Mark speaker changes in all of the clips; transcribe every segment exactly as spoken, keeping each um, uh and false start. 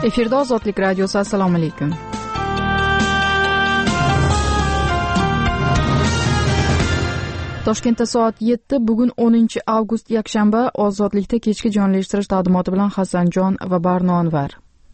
Speaker 1: Efirda Ozodlik radiosi. Assalomu alaykum. Toshkentda soat yetti, bugun o'ninchi avgust yakshanba. Ozodlikda kechki jonli eshittirish taqdimoti bilan Hasanjon va Barno Anvar.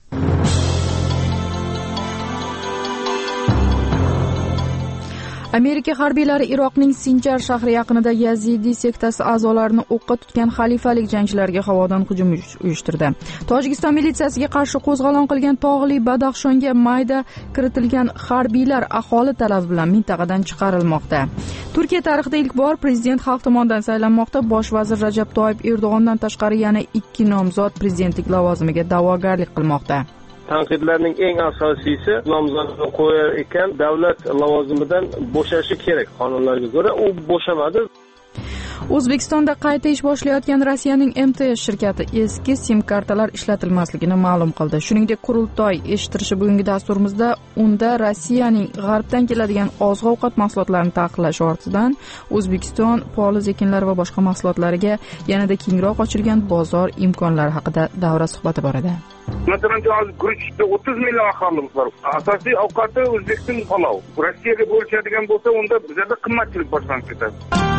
Speaker 1: Amerika harbiylari Iroqning Sinjar shahri yaqinida Yazidi sektasi a'zolarini o'qqa tutgan xalifalik jangchilarga havodan hujum uyushtirdi. Tojikiston militsiyasiga qarshi qo'zg'olon qilgan tog'li Badaxshonga mayda kiritilgan harbiylar aholi talabi bilan mintaqadan chiqarilmoqda. Turkiya tarixida ilk bor prezident xalq tomonidan saylanmoqda. Bosh vazir Rajab Toyyib Erdo'g'ondan tashqari yana ikki nomzod prezidentlik lavozimiga da'vogarlik qilmoqda.
Speaker 2: Tanqidlarning eng asosiysi nomzodni qo'yar ekan davlat lavozimidan bo'shashi kerak qonunlarga ko'ra, u bo'shamadi.
Speaker 1: O'zbekistonda qayta ish boshlayotgan Rossiyaning M T S shirkati eski sim kartalar ishlatilmasligini ma'lum qildi. Shuningdek, qurultoy eshittirishi bugungi dasturimizda unda Rossiyaning g'arbdan keladigan oziq-ovqat mahsulotlarini taqiqlash ortidan O'zbekiston poliz ekinlari va boshqa mahsulotlariga yanada kengroq ochilgan bozor imkonlari haqida davra suhbati bor edi.
Speaker 3: Masalan, hozir guruchda o'ttiz million aholimiz bor. Asosiy ovqati O'zbekiston palov. Rossiyaga bo'lishadigan bo'lsa, unda bizda qimmatchilik boshlanib ketadi.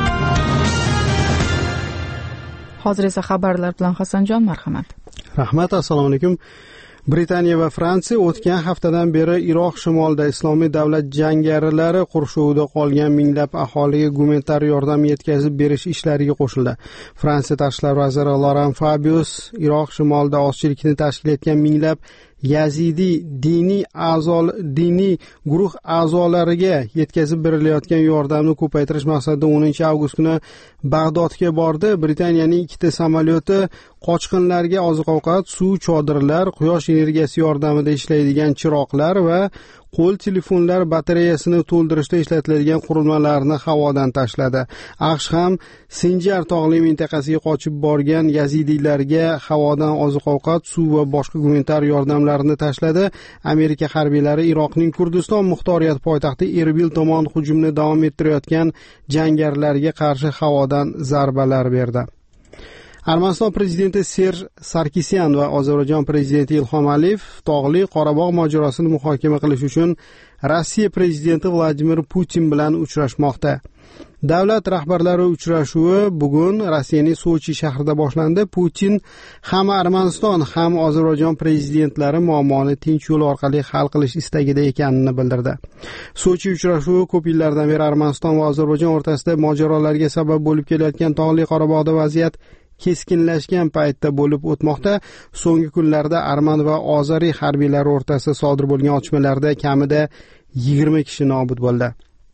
Speaker 1: Hozir esa xabarlar bilan Hasanjon, marhamat.
Speaker 4: Rahmat, assalomu alaykum. Britaniya va Fransiya o'tgan haftadan beri Iroq shimolida Islomiy davlat jangarilari qurshovida qolgan minglab aholiga gumanitar yordam yetkazib berish ishlariga qo'shildi. Fransiya tashqi ishlar vaziri Laurent Fabius Iroq shimolida ozchilikni tashkil etgan minglab Yazidi diniy a'zo diniy guruh a'zolariga yetkazib berilayotgan yordamni ko'paytirish maqsadida o'ninchi avgust kuni Bag'dodga bordi. Britaniyaning ikkita samolyoti qochqinlarga oziq-ovqat, suv, chodirlar, quyosh energiyasi yordamida ishlaydigan chiroqlar va qo'l telefonlar batareyasini to'ldirishda ishlatiladigan qurilmalarni havodan tashladi. AQSh ham Sinjar tog'li mintaqasiga qochib borgan yazidiylarga havodan oziq-ovqat, suv va boshqa gumanitar yordamlarni tashladi. Amerika harbiylari Iroqning Kurdiston muxtoriyati poytaxti Erbil tomon hujumni davom ettirayotgan jangarilarga qarshi havodan zarbalar berdi. Armaniston prezidenti Serj Sarkisyan va Ozarbayjon prezidenti Ilhom Aliyev tog'li Qorabog' mojarosini muhokama qilish uchun Rossiya prezidenti Vladimir Putin bilan uchrashmoqda. Davlat rahbarlari uchrashuvi bugun Rossiyaning Sochi shahrida boshlandi. Putin ham Armaniston ham Ozarbayjon prezidentlari muammoni tinch yo'l orqali hal qilish istagida ekanini bildirdi. Sochi uchrashuvi ko'p yillardan beri Armaniston va Ozarbayjon o'rtasida mojarolarga sabab bo'lib kelayotgan tog'li Qorabog'da vaziyat keskinlashgan paytda bo'lib o'tmoqda. So'nggi kunlarda arman va ozariy harbiylar o'rtasida sodir bo'lgan otishmalarda kamida yigirma kishi nobud bo'ldi.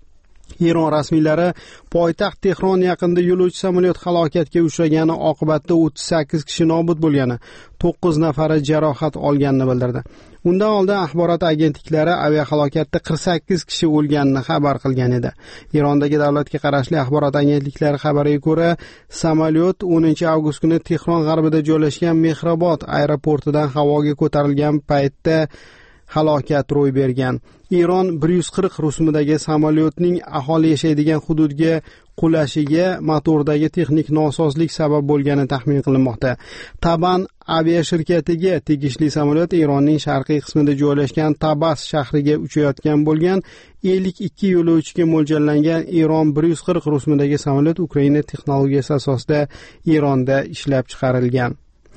Speaker 4: Eron rasmiylari poytaxt Tehron yaqinida yo'lovchi samolyot halokatga uchragani oqibatida o'ttiz sakkiz kishi nobud bo'lgani, to'qqiz nafari jarohat olganini bildirdi. Undan oldin axborot agentliklari aviahalokatda qirq sakkiz kishi o'lganini xabar qilgan edi. Erondagi davlatga qarashli axborot agentliklari xabariga ko'ra, samolyot o'ninchi avgust kuni Tehron g'arbida joylashgan Mehrobod aeroportidan havoga ko'tarilgan paytda halokat ro'y bergan. Eron bir yuz qirq rusumidagi samolyotning aholi yashaydigan hududga qulashiga motordagi texnik nosozlik sabab bo'lgani taxmin qilinmoqda. Taban aviashirkatiga tegishli samolyot Eronning sharqiy qismida joylashgan Tabas shahriga uchayotgan bo'lgan. ellik ikki yo'lovchiga mo'ljallangan Eron bir yuz qirq rusumidagi samolyot Ukraina texnologiyasi asosida Eronda ishlab chiqarilgan.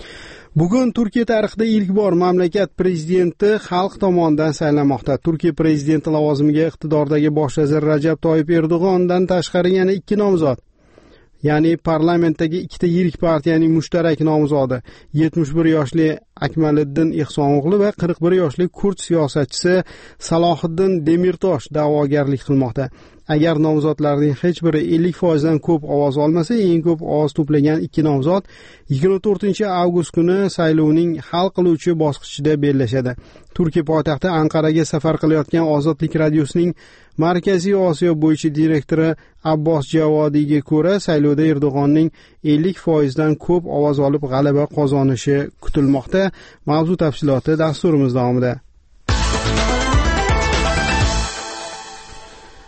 Speaker 4: Bugun Turkiya tarixida ilk bor mamlakat prezidenti xalq tomonidan saylanmoqda. Turkiya prezidenti lavozimiga iqtidordagi bosh vazir Rajab Toyyib Erdo'g'ondan tashqari yana ikki nomzod, ya'ni parlamentdagi ikkita yirik partiyaning mushtarak nomzodi, yetmish bir yoshli Akmaliddin Ehsonoğlu va qirq bir yoshli kurd siyosatchisi Salohiddin Demirtosh da'vogarlik qilmoqda. Agar nomzodlarning hech biri ellik foiz dan ko'p ovoz olmasa, eng ko'p ovoz to'plagan ikki nomzod yigirma to'rtinchi avgust kuni saylovning hal qiluvchi bosqichida bellashadi. Turkiya poytaxti Anqaraga safar qilayotgan Ozodlik radiosining Markaziy Osiyo bo'yicha direktori Abbos Javodiyga ko'ra, saylovda Erdo'g'onning ellik foiz dan ko'p ovoz olib g'alaba qozonishi kutilmoqda. Mavzu tafsiloti dasturimiz davomida.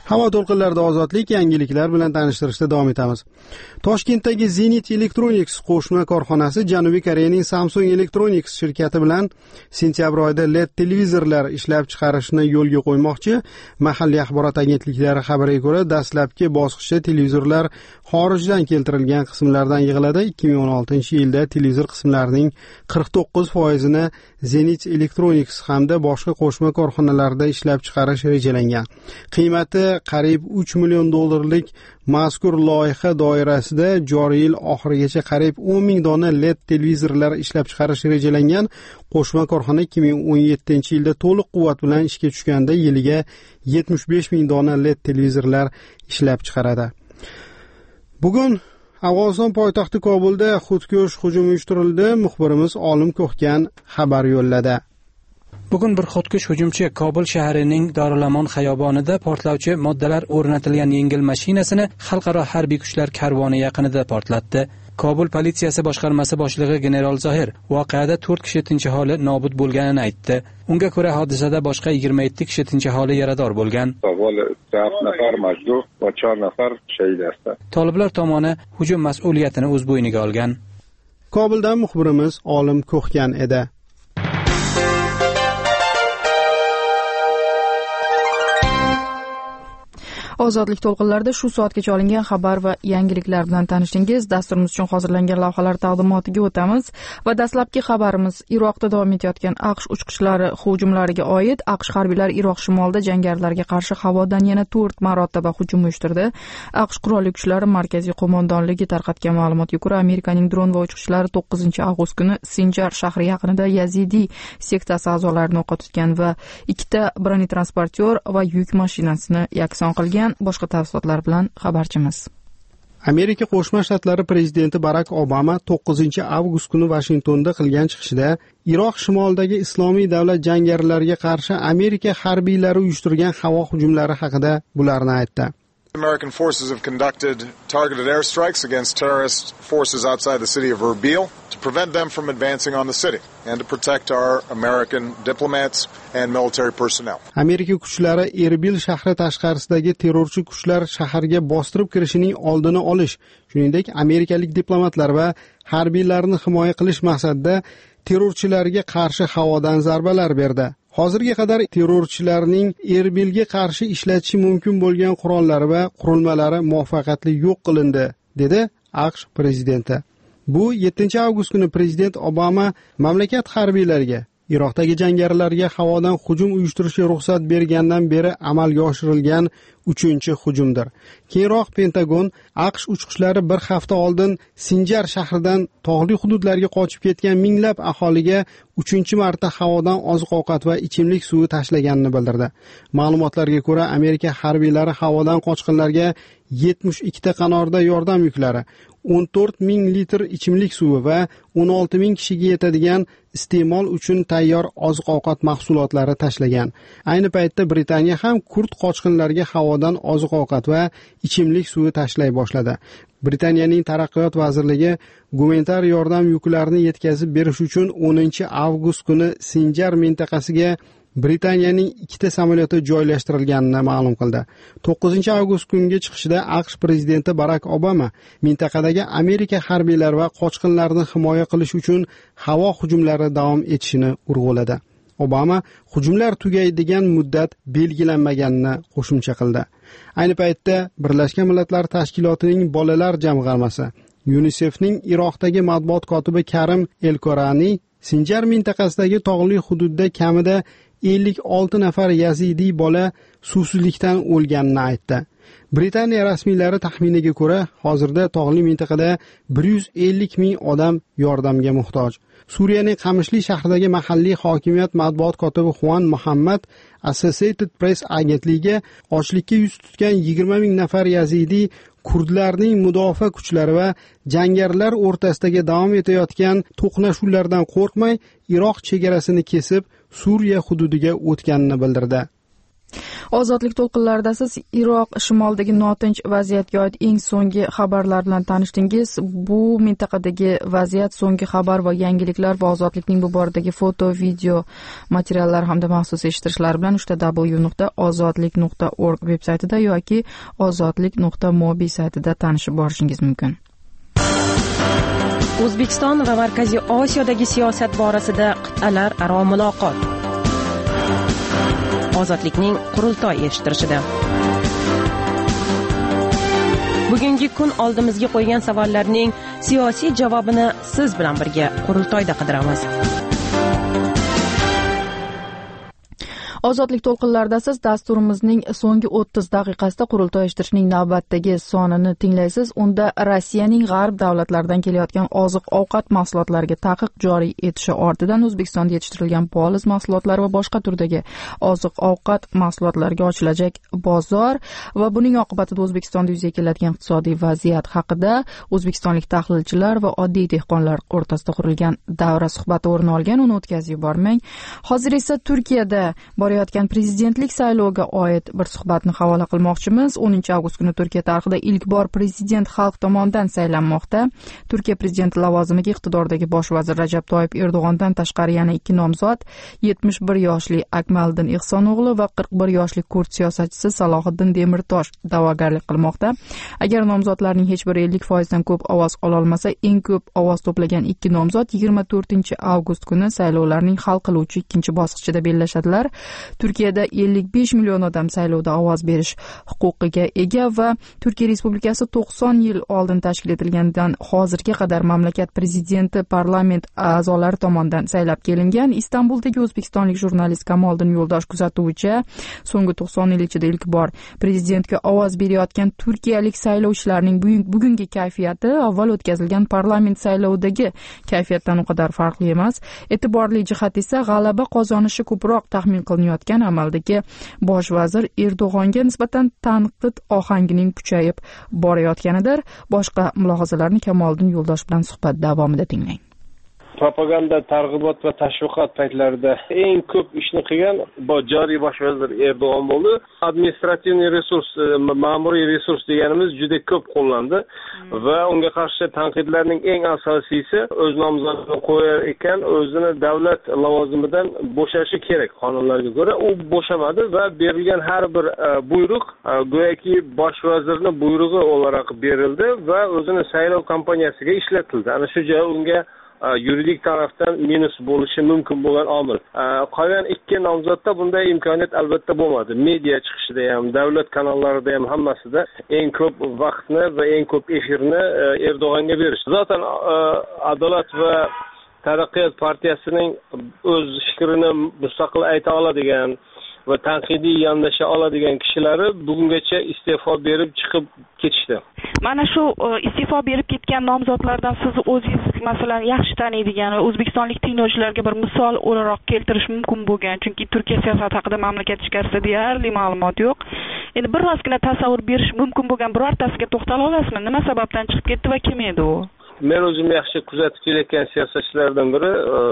Speaker 4: Havo to'lqinlarida ozodlik yangiliklar bilan tanishtirishda davom etamiz. Toshkentdagi Zenit Electronics qo'shma korxonasi Janubiy Koreyaning Samsung Electronics shirkati bilan sentyabr oyida L E D televizorlar ishlab chiqarishni yo'lga qo'ymoqchi. Mahalliy axborot agentliklari xabariga ko'ra, dastlabki bosqichda televizorlar xorijdan keltirilgan qismlardan yig'iladi. ikki ming o'n oltinchi yilda televizor qismlarining qirq to'qqiz foizini Zenit Electronics hamda boshqa qo'shma korxonalarda ishlab chiqarish rejalangan. Qiymati qariyb uch million dollarlik mazkur loyiha doirasida joriy yil oxirigacha qariyb o'n ming dona L E D televizorlar ishlab chiqarish rejalangan. Qo'shma korxona ikki ming o'n yettinchi yilda to'liq quvvat bilan ishga tushganda yiliga yetmish besh ming dona L E D televizorlar ishlab chiqaradi. Bugun Afg'oniston poytaxti Kobulda xudkush hujum uyushtirildi. Muxbirimiz Olim Ko'xgan xabar yo'lladi.
Speaker 5: Bugun bir xudkush hujumchi Kobul shahrining Dorulamon xiyobonida portlovchi moddalar o'rnatilgan yengil mashinasini xalqaro harbiy kuchlar karvoni yaqinida portlatdi. Kobul politsiyasi boshqarmasi boshlig'i general Zohir voqeada to'rt kishi tinch aholi nobud bo'lganini aytdi. Unga ko'ra hodisada boshqa yigirma yetti kishi tinch aholi yarador bo'lgan. Toliblar tomoni hujum mas'uliyatini o'z bo'yniga olgan.
Speaker 4: Kobuldan muxbirimiz Olim Ko'xgan edi.
Speaker 1: Ozodlik to'lqinlarida shu soatgacha olingan xabar va yangiliklar bilan tanishdingiz. Dasturimiz uchun hozirlangan lavhalar taqdimotiga o'tamiz va dastlabki xabarimiz Iroqda davom etayotgan AQSh uchqishlari hujumlariga oid. AQSh harbiylari Iroq shimolida jangarilarga qarshi havodan yana to'rt marotaba hujum uyushtirdi. AQSh qurolli kuchlari markaziy qo'mondonligi tarqatgan ma'lumotga ko'ra, Amerikaning dron va uchqishlari to'qqizinchi avgust kuni Sinjar shahri yaqinida Yazidiy sektasi a'zolarini o'qqa tutgan va ikkita bronetransportyor va yuk mashinasini yakson qilgan. Boshqa tafsilotlar bilan xabarchimiz.
Speaker 4: Amerika Qo'shma Shtatlari prezidenti Barak Obama to'qqizinchi avgust kuni Vashingtonda qilgan chiqishida Iroq shimolidagi Islomiy davlat jangarilariga qarshi Amerika harbiylari uyushtirgan havo hujumlari haqida bularni aytdi.
Speaker 6: American forces have conducted targeted airstrikes against terrorist forces outside the city of Erbil to prevent them from advancing on the city and to protect our American diplomats and military personnel.
Speaker 4: Amerika kuchlari Erbil shahri tashqarisidagi terrorchi kuchlar shaharga bostirib kirishining oldini olish, shuningdek amerikalik diplomatlar va harbiylarni himoya qilish maqsadida terrorchilarga qarshi havodan zarbalar berdi. Hozirga qadar terrorchilarning Erbilga qarshi ishlatishi mumkin bo'lgan qurollari va qurilmalari muvaffaqiyatli yo'q qilindi, dedi AQSh prezidenti. Bu yettinchi avgust kuni prezident Obama mamlakat harbiylariga Iroqdagi jangarilarga havodan hujum uyushtirishga ruxsat bergandan beri amalga oshirilgan uchinchi hujumdir. Keyinroq Pentagon AQSh uchqishlari bir hafta oldin Sinjar shahridan tog'li hududlarga qochib ketgan minglab aholiga uchinchi marta havodan oziq-ovqat va ichimlik suvi tashlaganini bildirdi. Ma'lumotlarga ko'ra, Amerika harbiylari havodan qochqinlarga yetmish ikkita qanorda yordam yuklari, o'n to'rt ming litr ichimlik suvi va o'n olti ming kishiga yetadigan iste'mol uchun tayyor oziq-ovqat mahsulotlari tashlagan. Ayni paytda Britaniya ham kurd qochqinlarga havodan oziq-ovqat va ichimlik suvi tashlay boshladi. Britaniyaning taraqqiyot vazirligi gumanitar yordam yuklarini yetkazib berish uchun o'ninchi avgust kuni Sinjar mintaqasiga Britaniyaning ikkita samolyoti joylashtirilganini ma'lum qildi. to'qqizinchi avgust kungi chiqishida AQSh prezidenti Barak Obama mintaqadagi Amerika harbiylari va qochqinlarni himoya qilish uchun havo hujumlari davom etishini urg'uladi. Obama hujumlar tugaydigan muddat belgilanmaganini qo'shimcha qildi. Ayni paytda Birlashgan Millatlar Tashkilotining bolalar jamg'armasi UNICEFning Iroqdagi matbuot kotibi Karim El-Korani Sinjar mintaqasidagi tog'li hududda kamida ellik olti nafar yazidiy bola suvsizlikdan o'lganini aytdi. Britaniya rasmiylari taxminiga ko'ra, hozirda tog'li mintaqada bir yuz ellik ming odam yordamga muhtoj. Suriyaning Qamishli shahridagi mahalliy hokimiyat matbuot kotibi Juan Muhammad Associated Press agentligiga ochlikka yuz tutgan yigirma ming nafar yazidiy kurdlarning mudofaa kuchlari va jangarilar o'rtasidagi davom etayotgan to'qnashuvlardan qo'rqmay, Iroq chegarasini kesib Suriya hududiga o'tganini bildirdi.
Speaker 1: Ozodlik to'lqinlarida siz Iroq shimolidagi notinch vaziyatga oid eng so'nggi xabarlar bilan tanishdingiz. Bu mintaqadagi vaziyat, so'nggi xabar va yangiliklar va ozodlikning bu boradagi foto, video materiallar hamda maxsus eshittirishlar bilan uchta w nuqta ozodlik nuqta org veb-saytida yoki ozodlik nuqta mobi saytida tanishib borishingiz mumkin.
Speaker 7: O'zbekiston va Markaziy Osiyodagi siyosat borasida qit'alar aro muloqot. Ozodlikning qurultoy eshittirishida. Bugungi kun oldimizga qo'ygan savollarning siyosiy javobini siz bilan birga qurultoyda qidiramiz.
Speaker 1: Ozodlik to'lqinlarida siz dasturimizning so'nggi o'ttiz daqiqasida qurultoy eshittirishning navbatdagi sonini tinglaysiz. Unda Rossiyaning g'arb davlatlaridan kelayotgan oziq-ovqat mahsulotlariga taqiq joriy etishi ortidan O'zbekistonda yetishtirilgan poliz mahsulotlari va boshqa turdagi oziq-ovqat mahsulotlariga ochilajak bozor va buning oqibatida O'zbekistonda yuzaga keladigan iqtisodiy vaziyat haqida o'zbekistonlik tahlilchilar va oddiy dehqonlar o'rtasida qurilgan davra suhbati o'rin olgan. Uni o'tkazib yubormang. Hozir esa Turkiyada borayotgan prezidentlik sayloviga oid bir suhbatni havola qilmoqchimiz. o'ninchi avgust kuni Turkiya tarixida ilk bor prezident xalq tomonidan saylanmoqda. Turkiya prezidenti lavozimiga iqtidordagi bosh vazir Rajab Toyyib Erdo'g'ondan tashqari yana ikki nomzod, yetmish bir yoshli Akmaldin Ihsono'g'li va qirq bir yoshli kurd siyosatchisi Salohiddin Demirtosh da'vogarlik qilmoqda. Agar nomzodlarning hech biri ellik foizdan ko'p ovoz ola olmasa, eng ko'p ovoz to'plagan ikki nomzod yigirma to'rtinchi avgust kuni saylovlarning hal qiluvchi ikkinchi bosqichida bellashadilar. Turkiyada ellik besh million odam saylovda ovoz berish huquqiga ega va Turkiya Respublikasi to'qson yil oldin tashkil etilganidan hozirga qadar mamlakat prezidenti parlament a'zolari tomonidan saylab kelingan. Istanbuldagi o'zbekistonlik jurnalist Kamoliddin Yo'ldosh kuzatuvchi, so'nggi to'qson yil ichida ilk bor prezidentga ovoz berayotgan turkiyalik saylovchilarning bugungi kayfiyati avval o'tkazilgan parlament saylovidagi kayfiyatdan u qadar farqli emas. E'tiborli jihat esa g'alaba qozonishi ko'proq taxmin qilinayotgan amaldagi bosh vazir Erdo'g'onga nisbatan tanqid ohangining kuchayib borayotganidir. Boshqa mulohazalarni Kamoliddin Yo'ldosh bilan suhbat davomida tinglang.
Speaker 2: Propaganda, targ'ibot va tashviqot paytlarida eng ko'p ishni qilgan joriy bosh vazir Erdo'g'on bo'ldi. Administrativ resurs, ma'muriy resurs deganimiz juda ko'p qo'llandi va unga qarshi tanqidlarning eng asosiysi o'z nomzodini qo'yar ekan, o'zini davlat lavozimidan bo'shashi kerak qonunlarga ko'ra. U bo'shamadi va berilgan har bir buyruq go'yoki bosh vazirning buyrug'i olarak berildi va o'zini saylov kampaniyasiga ishlatildi. Ana shu joy unga yuridik tarafdan minus bo'lishi mumkin bo'lgan omil. Qolgan ikki nomzodda bunday imkoniyat albatta bo'lmadi. Media chiqishida ham, davlat kanallarida ham hammasida eng ko'p vaqtni va eng ko'p efirni Erdo'g'onga berish. Zaten Adolat va Taraqqiyot partiyasining o'z fikrini mustaqil ayta oladigan va tanqidiy yondasha oladigan kishilari bugungacha iste'fo berib chiqib ketishdi.
Speaker 8: Mana shu iste'fo berib ketgan nomzodlardan siz o'zingiz masalan yaxshi taniydigan va o'zbekistonlik tinglovchilarga bir misol o'laroq keltirish mumkin bo'lgan, chunki Turkiya siyosati haqida mamlakat ichkarisida deyarli ma'lumot yo'q. Endi bir rostgina tasavvur berish mumkin bo'lgan birortasiga to'xtala olasizmi? Nima sababdan chiqib ketdi va kim edi u?
Speaker 2: Men o'zim yaxshi kuzatib kelayotgan siyosatchilardan biri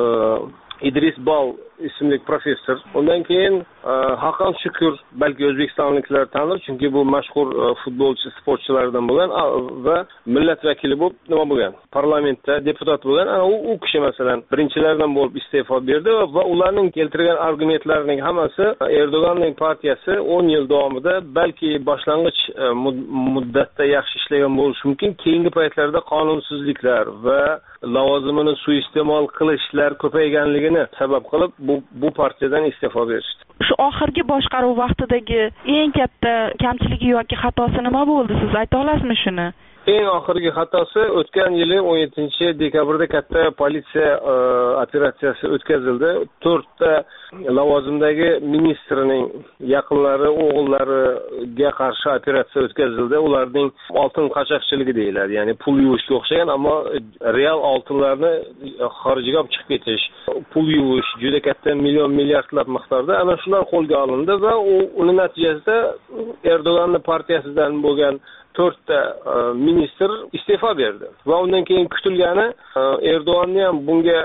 Speaker 2: Idris Bal ismli professor. Undan keyin Hakan Shukur, balki o'zbekistonliklar tanir, chunki bu mashhur futbolchi, sportchilardan bo'lgan va millat vakili bo'lib nima bo'lgan? Parlamentda deputat bo'lgan. Ana u, u kishi masalan birinchilardan bo'lib iste'fo berdi va ularning keltirgan argumentlarining hammasi Erdo'g'onning partiyasi o'n yil davomida balki boshlang'ich muddatda yaxshi ishlagan bo'lishi mumkin, keyingi paytlarda qonunsizliklar va lavozimini suiiste'mol qilishlar ko'payganligini sabab qilib bu bu partiyadan iste'fo berishdi.
Speaker 8: Shu oxirgi boshqaruv vaqtidagi eng katta kamchiligi yoki xatosi nima bo'ldi? Siz ayta olasizmi shuni?
Speaker 2: Eng oxirgi xatosi o'tgan yili o'n yettinchi dekabrda katta politsiya operatsiyasi o'tkazildi. to'rtta lavozimdagi ministrning yaqinlari, o'g'illariga qarshi operatsiya o'tkazildi. Ularning oltin qochoqchiligi deyiladi, ya'ni pul yuvishga o'xshagan, ammo real oltinlarni xorijga olib chiqib ketish, pul yuvish, juda katta million milliardlab miqdorda ana shular qo'lga olindi va u uning natijasida Erdo'g'onning partiyasidan bo'lgan to'rtta ministr iste'fo berdi va undan keyin kutilgani Erdo'g'onni ham bunga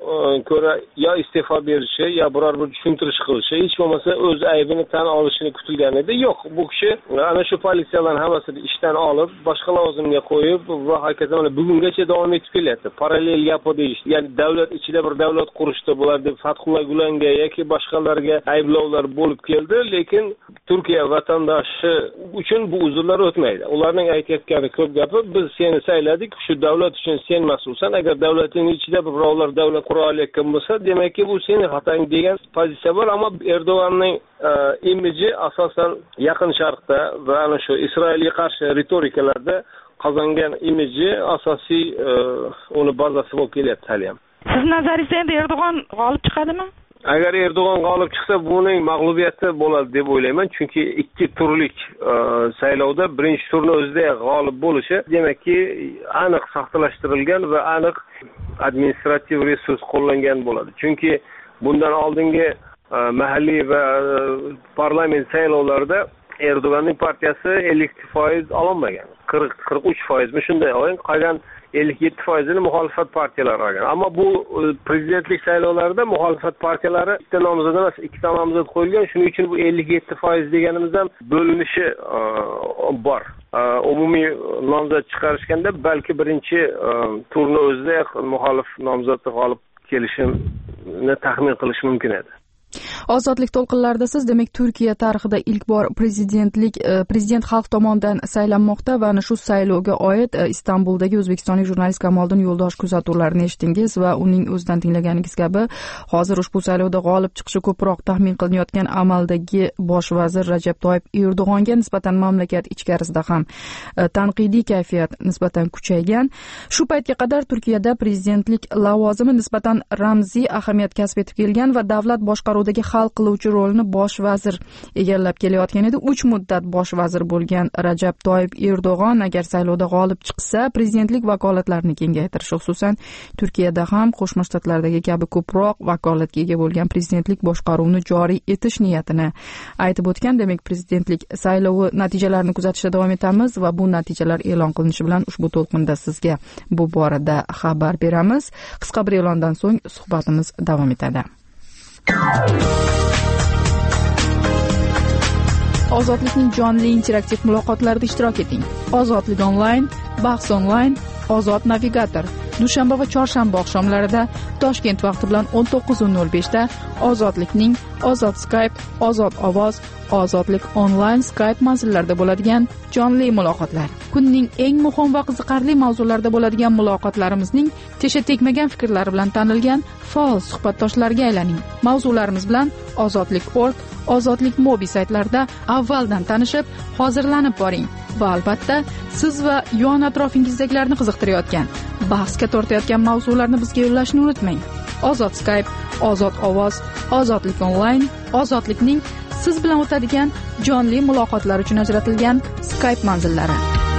Speaker 2: ko'ra yo iste'fo berishi yo biror bir tushuntirish qilishi, hech bo'lmasa o'z aybini tan olishini kutilgan edi. Yo'q, bu kishi ana shu politsiyalarning hammasini ishdan olib, boshqa lavozimga qo'yib va haqiqatan bugungacha davom etib kelyapti. Parallel gapo deyish, ya'ni davlat ichida bir davlat qurishda bular deb Fathullah Gulanga yoki boshqalarga ayblovlar bo'lib keldi, lekin Turkiya vatandoshi uchun bu uzrlar o'tmaydi. Ularning aytayotgani ko'p gapi, biz seni sayladik, shu davlat uchun sen mas'ulsan. Agar davlatning ichida birovlar davlat qura olayotgan bo'lsa, demakki bu sening xatoing degan pozitsiya bor. Ammo Erdo'g'anning imiji asosan Yaqin Sharqda va ana shu Isroilga qarshi ritorikalarda qozongan imiji asosiy uni bazasi bo'lib kelyapti hali ham.
Speaker 8: Siz nazaringizda endi Erdo'g'an g'olib chiqadimi?
Speaker 2: Agar Erdo'g'an g'olib chiqsa, buning mag'lubiyati bo'ladi deb o'ylayman, chunki ikki turlik saylovda birinchi turni o'zida g'olib bo'lishi, demakki, aniq soxtalashtirilgan va aniq administrativ resurs qo'llangan bo'ladi. Chunki bundan oldingi mahalliy va parlament saylovlarida Erdo'g'anning partiyasi ellik foiz ololmagan. qirq qirq uch foiz mi shunday o'yin qolgan ellik yetti foizini muxolifat partiyalari olgan. Ammo bu prezidentlik saylovlarida muxolifat partiyalari ikkita nomzod emas, ikkita nomzod qo'yilgan. Shuning uchun bu ellik yetti foiz deganimizdan bo'linishi bor. Umumiy nomzod chiqarishganda balki birinchi turni o'zida muxolif nomzodni g'olib kelishini taxmin qilish mumkin edi.
Speaker 1: Ozodlik to'lqinlarida siz demak Turkiya tarixida ilk bor prezidentlik prezident xalq tomonidan saylanmoqda va ana shu saylovga oid Istanbuldagi o'zbekistonlik jurnalist Kamoliddin Yo'ldosh kuzatuvlarini eshitdingiz va uning o'zidan tinglaganingiz kabi hozir ushbu saylovda g'olib chiqishi ko'proq taxmin qilinayotgan amaldagi bosh vazir Rajab Toyyib Erdo'g'onga nisbatan mamlakat ichkarisida ham tanqidiy kayfiyat nisbatan kuchaygan. Shu paytga qadar Turkiyada prezidentlik lavozimi nisbatan ramziy ahamiyat kasb etib kelgan va davlat boshqaruvi hal qiluvchi rolni bosh vazir egallab kelayotgan edi. uch muddat bosh vazir bo'lgan Rajab Toyyib Erdo'g'on agar saylovda g'olib chiqsa, prezidentlik vakolatlarini kengaytirish, xususan Turkiyada ham Qo'shma Shtatlardagi kabi ko'proq vakolatga ega bo'lgan prezidentlik boshqaruvini joriy etish niyatini aytib o'tgan. Demak, prezidentlik saylovi natijalarini kuzatishda davom etamiz va bu natijalar e'lon qilinishi bilan ushbu to'lqinda sizga bu borada xabar beramiz. Qisqa bir e'londan so'ng suhbatimiz davom etadi. Ozodlikning jonli interaktiv muloqotlarida ishtirok eting. Ozodlik onlayn, bahs onlayn, Ozod navigator. Dushanba va chorshanba oqshomlarida Toshkent vaqti bilan o'n to'qqiz nol besh da Ozodlikning Ozod Skype, Ozod ovoz, Ozodlik onlayn Skype manzillarida bo'ladigan jonli muloqotlar. Kunning eng muhim va qiziqarli mavzularida bo'ladigan muloqotlarimizning tesha tegmagan fikrlari bilan tanilgan faol suhbatdoshlarga aylaning. Mavzularimiz bilan ozodlik nokta org, Ozodlik Mobi saytlarida avvaldan tanishib, hozirlanib boring. Va albatta, siz va yon atrofingizdagilarni qiziqtirayotgan, bahsga tortayotgan mavzularni bizga yo'llashni unutmang. Ozod Skype, Ozod ovoz, Ozodlik onlayn, Ozodlikning siz bilan o'tadigan jonli muloqotlar uchun ajratilgan Skype manzillari.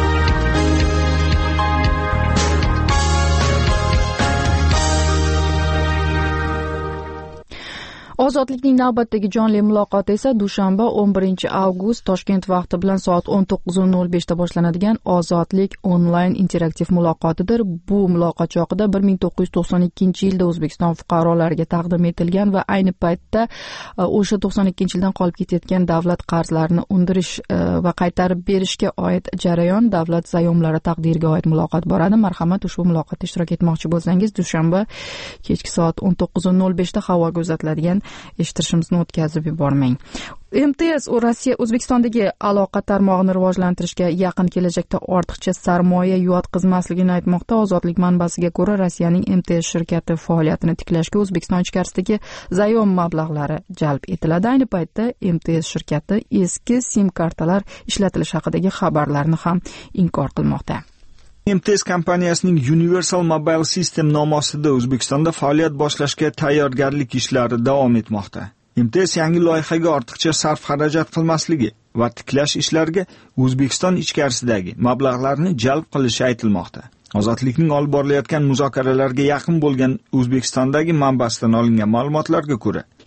Speaker 1: Ozodlikning navbatdagi jonli muloqoti esa dushanba o'n birinchi avgust Toshkent vaqti bilan soat o'n to'qqiz nol besh da boshlanadigan Ozodlik onlayn interaktiv muloqotidir. Bu muloqot chog'ida bir ming to'qqiz yuz to'qson ikkinchi yilda O'zbekiston fuqarolariga taqdim etilgan va ayni paytda o'sha to'qson ikkinchi yildan qolib ketayotgan davlat qarzlarini undirish va qaytarib berishga oid jarayon, davlat zayomlari taqdiriga oid muloqot boradi. Marhamat, ushbu muloqotda ishtirok etmoqchi bo'lsangiz, dushanba kechki soat o'n to'qqiz nol besh da havoga uzatiladigan eshittirishimizni o'tkazib yubormang. M T S Rossiya O'zbekistondagi aloqa tarmog'ini rivojlantirishga yaqin kelajakda ortiqcha sarmoya yotqizmasligini aytmoqda. Ozodlik manbasiga ko'ra, Rossiyaning M T S shirkati faoliyatini tiklashga O'zbekiston ichkarisidagi zayom mablag'lari jalb etiladi. Ayni paytda M T S shirkati eski sim kartalar ishlatilishi haqidagi xabarlarni ham inkor qilmoqda.
Speaker 9: M T S kompaniyasining Universal Mobile System nomi ostida O'zbekistonda faoliyat boshlashga tayyorgarlik ishlari davom etmoqda. M T S yangi loyihaga ortiqcha sarf xarajat qilmasligi va tiklash ishlariga O'zbekiston ichkarisidagi mablag'larni jalb qilishi aytilmoqda. Ozodlikning olib borilayotgan muzokaralarga yaqin bo'lgan O'zbekistondagi manbasidan olingan ma'lumotlarga ko'ra,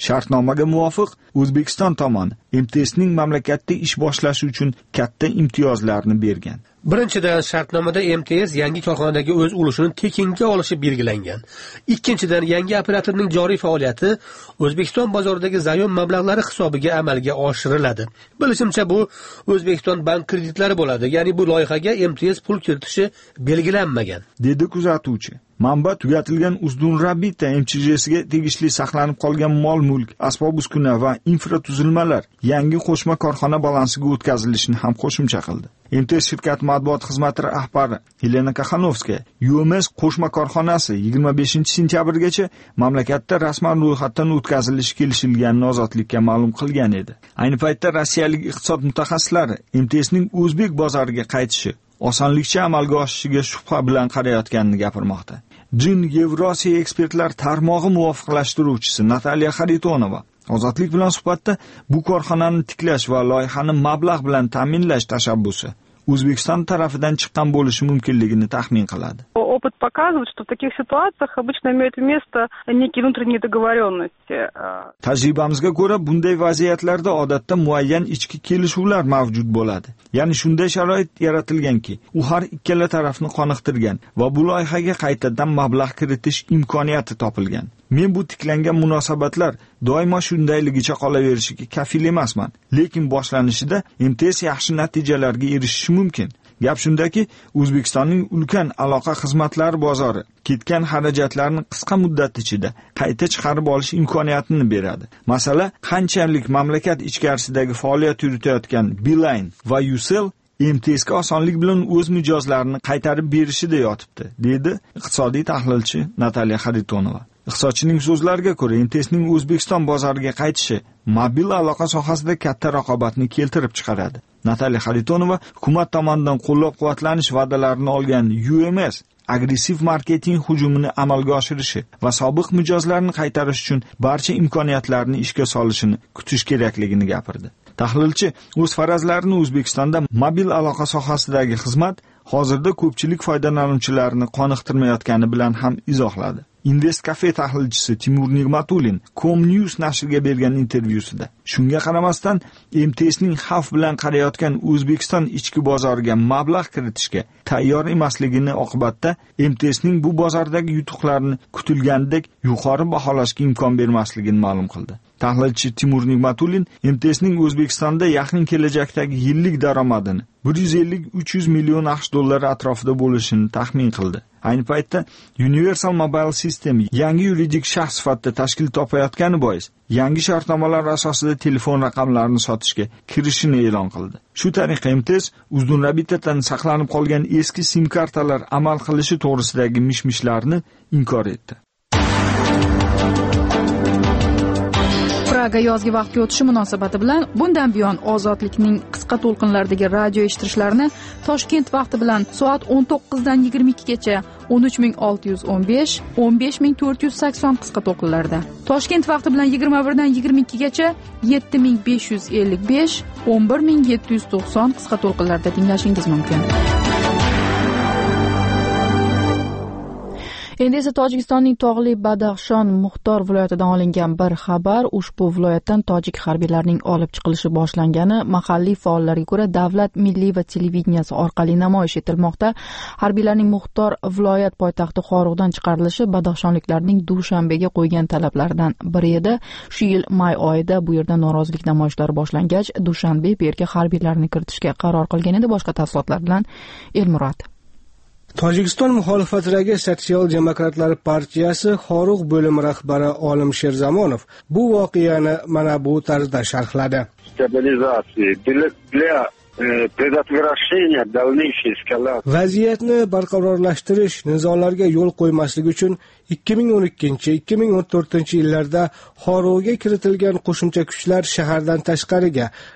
Speaker 9: Shartnomaga muvofiq O'zbekiston tomoni M T S'ning mamlakatda ish boshlashi uchun katta imtiyozlarni bergan.
Speaker 10: Birinchidan, shartnomada M T S yangi korxonadagi o'z ulushini tekinga olishi belgilangan. Ikkinchidan, yangi operatorning joriy faoliyati O'zbekiston bozoridagi zayon mablag'lari hisobiga amalga oshiriladi. Bilishimcha, bu O'zbekiston bank kreditlari bo'ladi. Ya'ni bu loyihaga M T S pul kiritishi belgilanmagan,
Speaker 9: dedi kuzatuvchi. Manba tugatilgan Uzdunrabita M Ch J'siga tegishli saqlanib qolgan mol-mulk, asbob-uskuna va infratuzilmalar yangi qo'shma korxona balansiga o'tkazilishini ham qo'shimcha qildi. M T S shirkat matbuot xizmati rahbari Helena Kaxanovskaya U M S qo'shma korxonasi yigirma beshinchi sentyabrgacha mamlakatda rasman ro'yxatdan o'tkazilishi kelishilganini ozodlikka ma'lum qilgan edi. Ayni paytda rossiyalik iqtisod mutaxassislari M T S'ning o'zbek bozoriga qaytishi osonlikcha amalga oshishiga shubha bilan qarayotganini gapirmoqda. Jin Yevrosiya ekspertlar tarmog'i muvofiqlashtiruvchisi Nataliya Xaritonova Ozodlik bilan suhbatda bu korxonani tiklash va loyihani mablag' bilan ta'minlash tashabbusi O'zbekiston tarafidan chiqqan bo'lishi mumkinligini taxmin qiladi.
Speaker 11: Опыт показывает, что в таких ситуациях обычно имеют место некие внутренние договоренности.
Speaker 9: Tajribamizga ko'ra, bunday vaziyatlarda odatda muayyan ichki kelishuvlar mavjud bo'ladi. Ya'ni shunday sharoit yaratilganki, u har ikkala tarafni qoniqtirgan va bu loyihaga qaytadan mablag' kiritish imkoniyati topilgan. Men bu tiklangan munosabatlar doimo shundayligicha qolaverishiga kafil emasman, lekin boshlanishida M T S yaxshi natijalarga erishishi mumkin. Gap shundaki, O'zbekistonning ulkan aloqa xizmatlari bozori ketgan xarajatlarni qisqa muddat ichida qayta chiqarib olish imkoniyatini beradi. Masala qanchalik mamlakat ichkarisidagi faoliyat yuritayotgan Beeline va Ucell M T S'ga osonlik bilan o'z mijozlarini qaytarib berishida yotibdi, dedi iqtisodiy tahlilchi Nataliya Xaritonova. Iqtisodchining so'zlariga ko'ra, M T S'ning O'zbekiston bozoriga qaytishi mobil aloqa sohasida katta raqobatni keltirib chiqaradi. Nataliya Xaritonova hukumat tomonidan qo'llab-quvvatlanish va'dalarini olgan U M S agressiv marketing hujumini amalga oshirishi va sobiq mijozlarni qaytarish uchun barcha imkoniyatlarni ishga solishini kutish kerakligini gapirdi. Tahlilchi o'z farazlarini O'zbekistonda mobil aloqa sohasidagi xizmat hozirda ko'pchilik foydalanuvchilarini qoniqtirmayotgani bilan ham izohladi. Invest Cafe tahlilchisi Timur Nigmatulin Com News nashriga bergan intervyusida shunga qaramasdan M T S'ning xavf bilan qarayotgan O'zbekiston ichki bozoriga mablag' kiritishga tayyor emasligini oqibatda M T S'ning bu bozordagi yutuqlarini kutilgandek yuqori baholashga imkon bermasligini ma'lum qildi. Tahlilchi Timur Nigmatulin M T S'ning O'zbekistonda yaqin kelajakdagi yillik daromadini bir yuz ellik uch yuz million aqsh dollari atrofida bo'lishini taxmin qildi. Ayni paytda Universal Mobile System yangi yuridik shaxs sifatida tashkil topayotgani bois yangi shartnomalar asosida telefon raqamlarini sotishga kirishini e'lon qildi. Shu tariqa M T S Uzdunrabitadan saqlanib qolgan eski sim kartalar amal qilishi to'g'risidagi mish-mishlarni inkor etdi.
Speaker 1: Praga yozgi vaqtga o'tishi munosabati bilan bundan buyon ozodlikning qisqa to'lqinlardagi radio eshittirishlarini Toshkent vaqti bilan soat o'n to'qqizdan yigirma ikkigacha o'n uch ming olti yuz o'n besh, o'n besh ming to'rt yuz sakson qisqa to'lqinlarda, Toshkent vaqti bilan yigirma birdan yigirma ikkigacha yetti ming besh yuz ellik besh, o'n bir ming yetti yuz to'qson qisqa to'lqinlarda tinglashingiz mumkin. Endi esa Tojikistonning tog'li Badaxshon Muxtor viloyatidan olingan bir xabar. Ushbu viloyatdan tojik harbiylarining olib chiqilishi boshlangani mahalliy faollarga ko'ra davlat milliy va televideniyasi orqali namoyish etilmoqda. Harbiylarning Muxtor viloyat poytaxti Xorug'dan chiqarilishi Badaxshonliklarning Dushanbega qo'ygan talablaridan biri edi. Shu yil may oyida bu yerda norozilik namoyishlari boshlangach, Dushanbe bu yerga harbiylarni kiritishga qaror qilgan edi. Boshqa tafsilotlar bilan Elmurod.
Speaker 12: Tojikiston muxolifatidagi Sotsial-demokratlar partiyasi Xorugʼ bo'limi rahbari Olim Sherzamonov bu voqeani mana bu tarzda sharhladi. Vaziyatni barqarorlashtirish, nizolarga yo'l qo'ymaslik uchun ikki ming o'n ikkinchi - ikki ming o'n to'rtinchi yillarda Xorug'ga kiritilgan qo'shimcha kuchlar shahardan tashqariga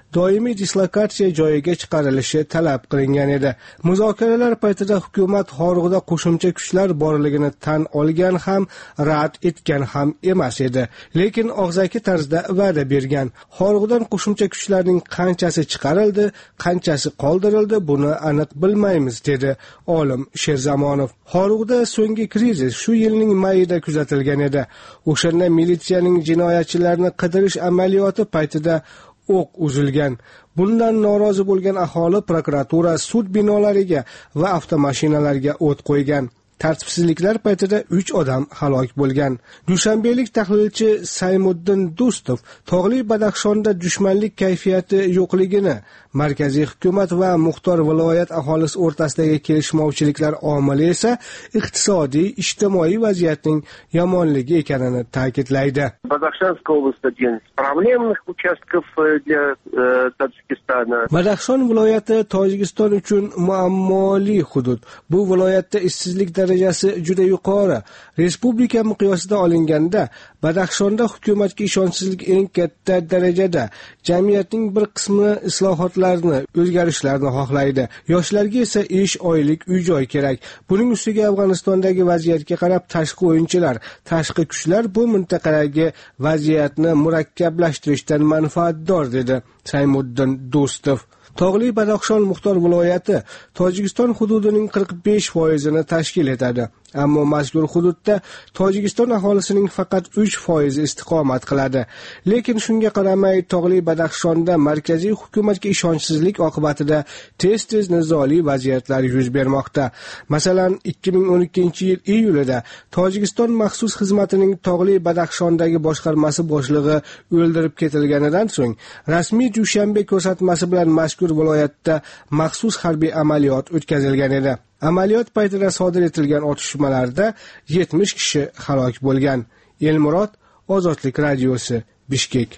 Speaker 12: doimiy dislokatsiya joyiga chiqarilishi talab qilingan edi. Muzokaralar paytida hukumat Horug'da qo'shimcha kuchlar borligini tan olgan ham, rad etgan ham emas edi. Lekin og'zaki tarzda va'da bergan. Horug'dan qo'shimcha kuchlarning qanchasi chiqarildi, qanchasi qoldirildi, buni aniq bilmaymiz, dedi olim Sherzamonov. Horug'da so'nggi krizis shu yilning mayida kuzatilgan edi. O'shanda militsiyaning jinoyatchilarni qidirish amaliyoti paytida o'q uzilgan. Bundan norozi bo'lgan aholi prokuratura sud binolariga va avtomashinalarga o't qo'ygan. Tartibsizliklar paytida uch odam halok bo'lgan. Dushanbelik tahlilchi Saymuddin Do'stov tog'li Badaxshonda dushmanlik kayfiyati yo'qligini, markaziy hukumat va muxtor viloyat aholisi o'rtasidagi kelishmovchiliklar omili esa iqtisodiy, ijtimoiy vaziyatning yomonligi ekanini ta'kidlaydi.
Speaker 13: Badaxshonskая область один из проблемных участков для Tojikistona.
Speaker 12: Badaxshon viloyati Tojikiston uchun muammoli hudud. Bu viloyatda ishsizlik darajasi juda yuqori. Respublika miqyosida olinganda Badaxshonda hukumatga ishonchsizlik eng katta darajada. Jamiyatning bir qismi islohotlarni, o'zgarishlarni xohlaydi. Yoshlarga esa ish, oylik, uy-joy kerak. Buning ustiga Afg'onistondagi vaziyatga qarab tashqi o'yinchilar, tashqi kuchlar bu mintaqadagi vaziyatni murakkablashtirishdan manfaatdor, dedi Saymuddin Do'stov. Tog'li Badaxshon muxtor viloyati Tojikiston hududining qirq besh foizini tashkil etadi. Ammo mazkur hududda Tojikiston aholisining faqat uch foizi istiqomat qiladi. Lekin shunga qaramay Tog'li Badaxshonda markaziy hukumatga ishonchsizlik oqibatida tez-tez nizoli vaziyatlar yuz bermoqda. Masalan, ikki ming o'n ikkinchi yil iyulida Tojikiston maxsus xizmatining Tog'li Badaxshondagi boshqarmasi boshlig'i o'ldirib ketilganidan so'ng rasmiy Dushanbe ko'rsatmasi bilan mazkur viloyatda maxsus harbiy amaliyot o'tkazilgan edi. Amaliyot paytida sodir etilgan otishmalarda yetmish kishi halok bo'lgan. Elmurod, Ozodlik radiosi, Bishkek.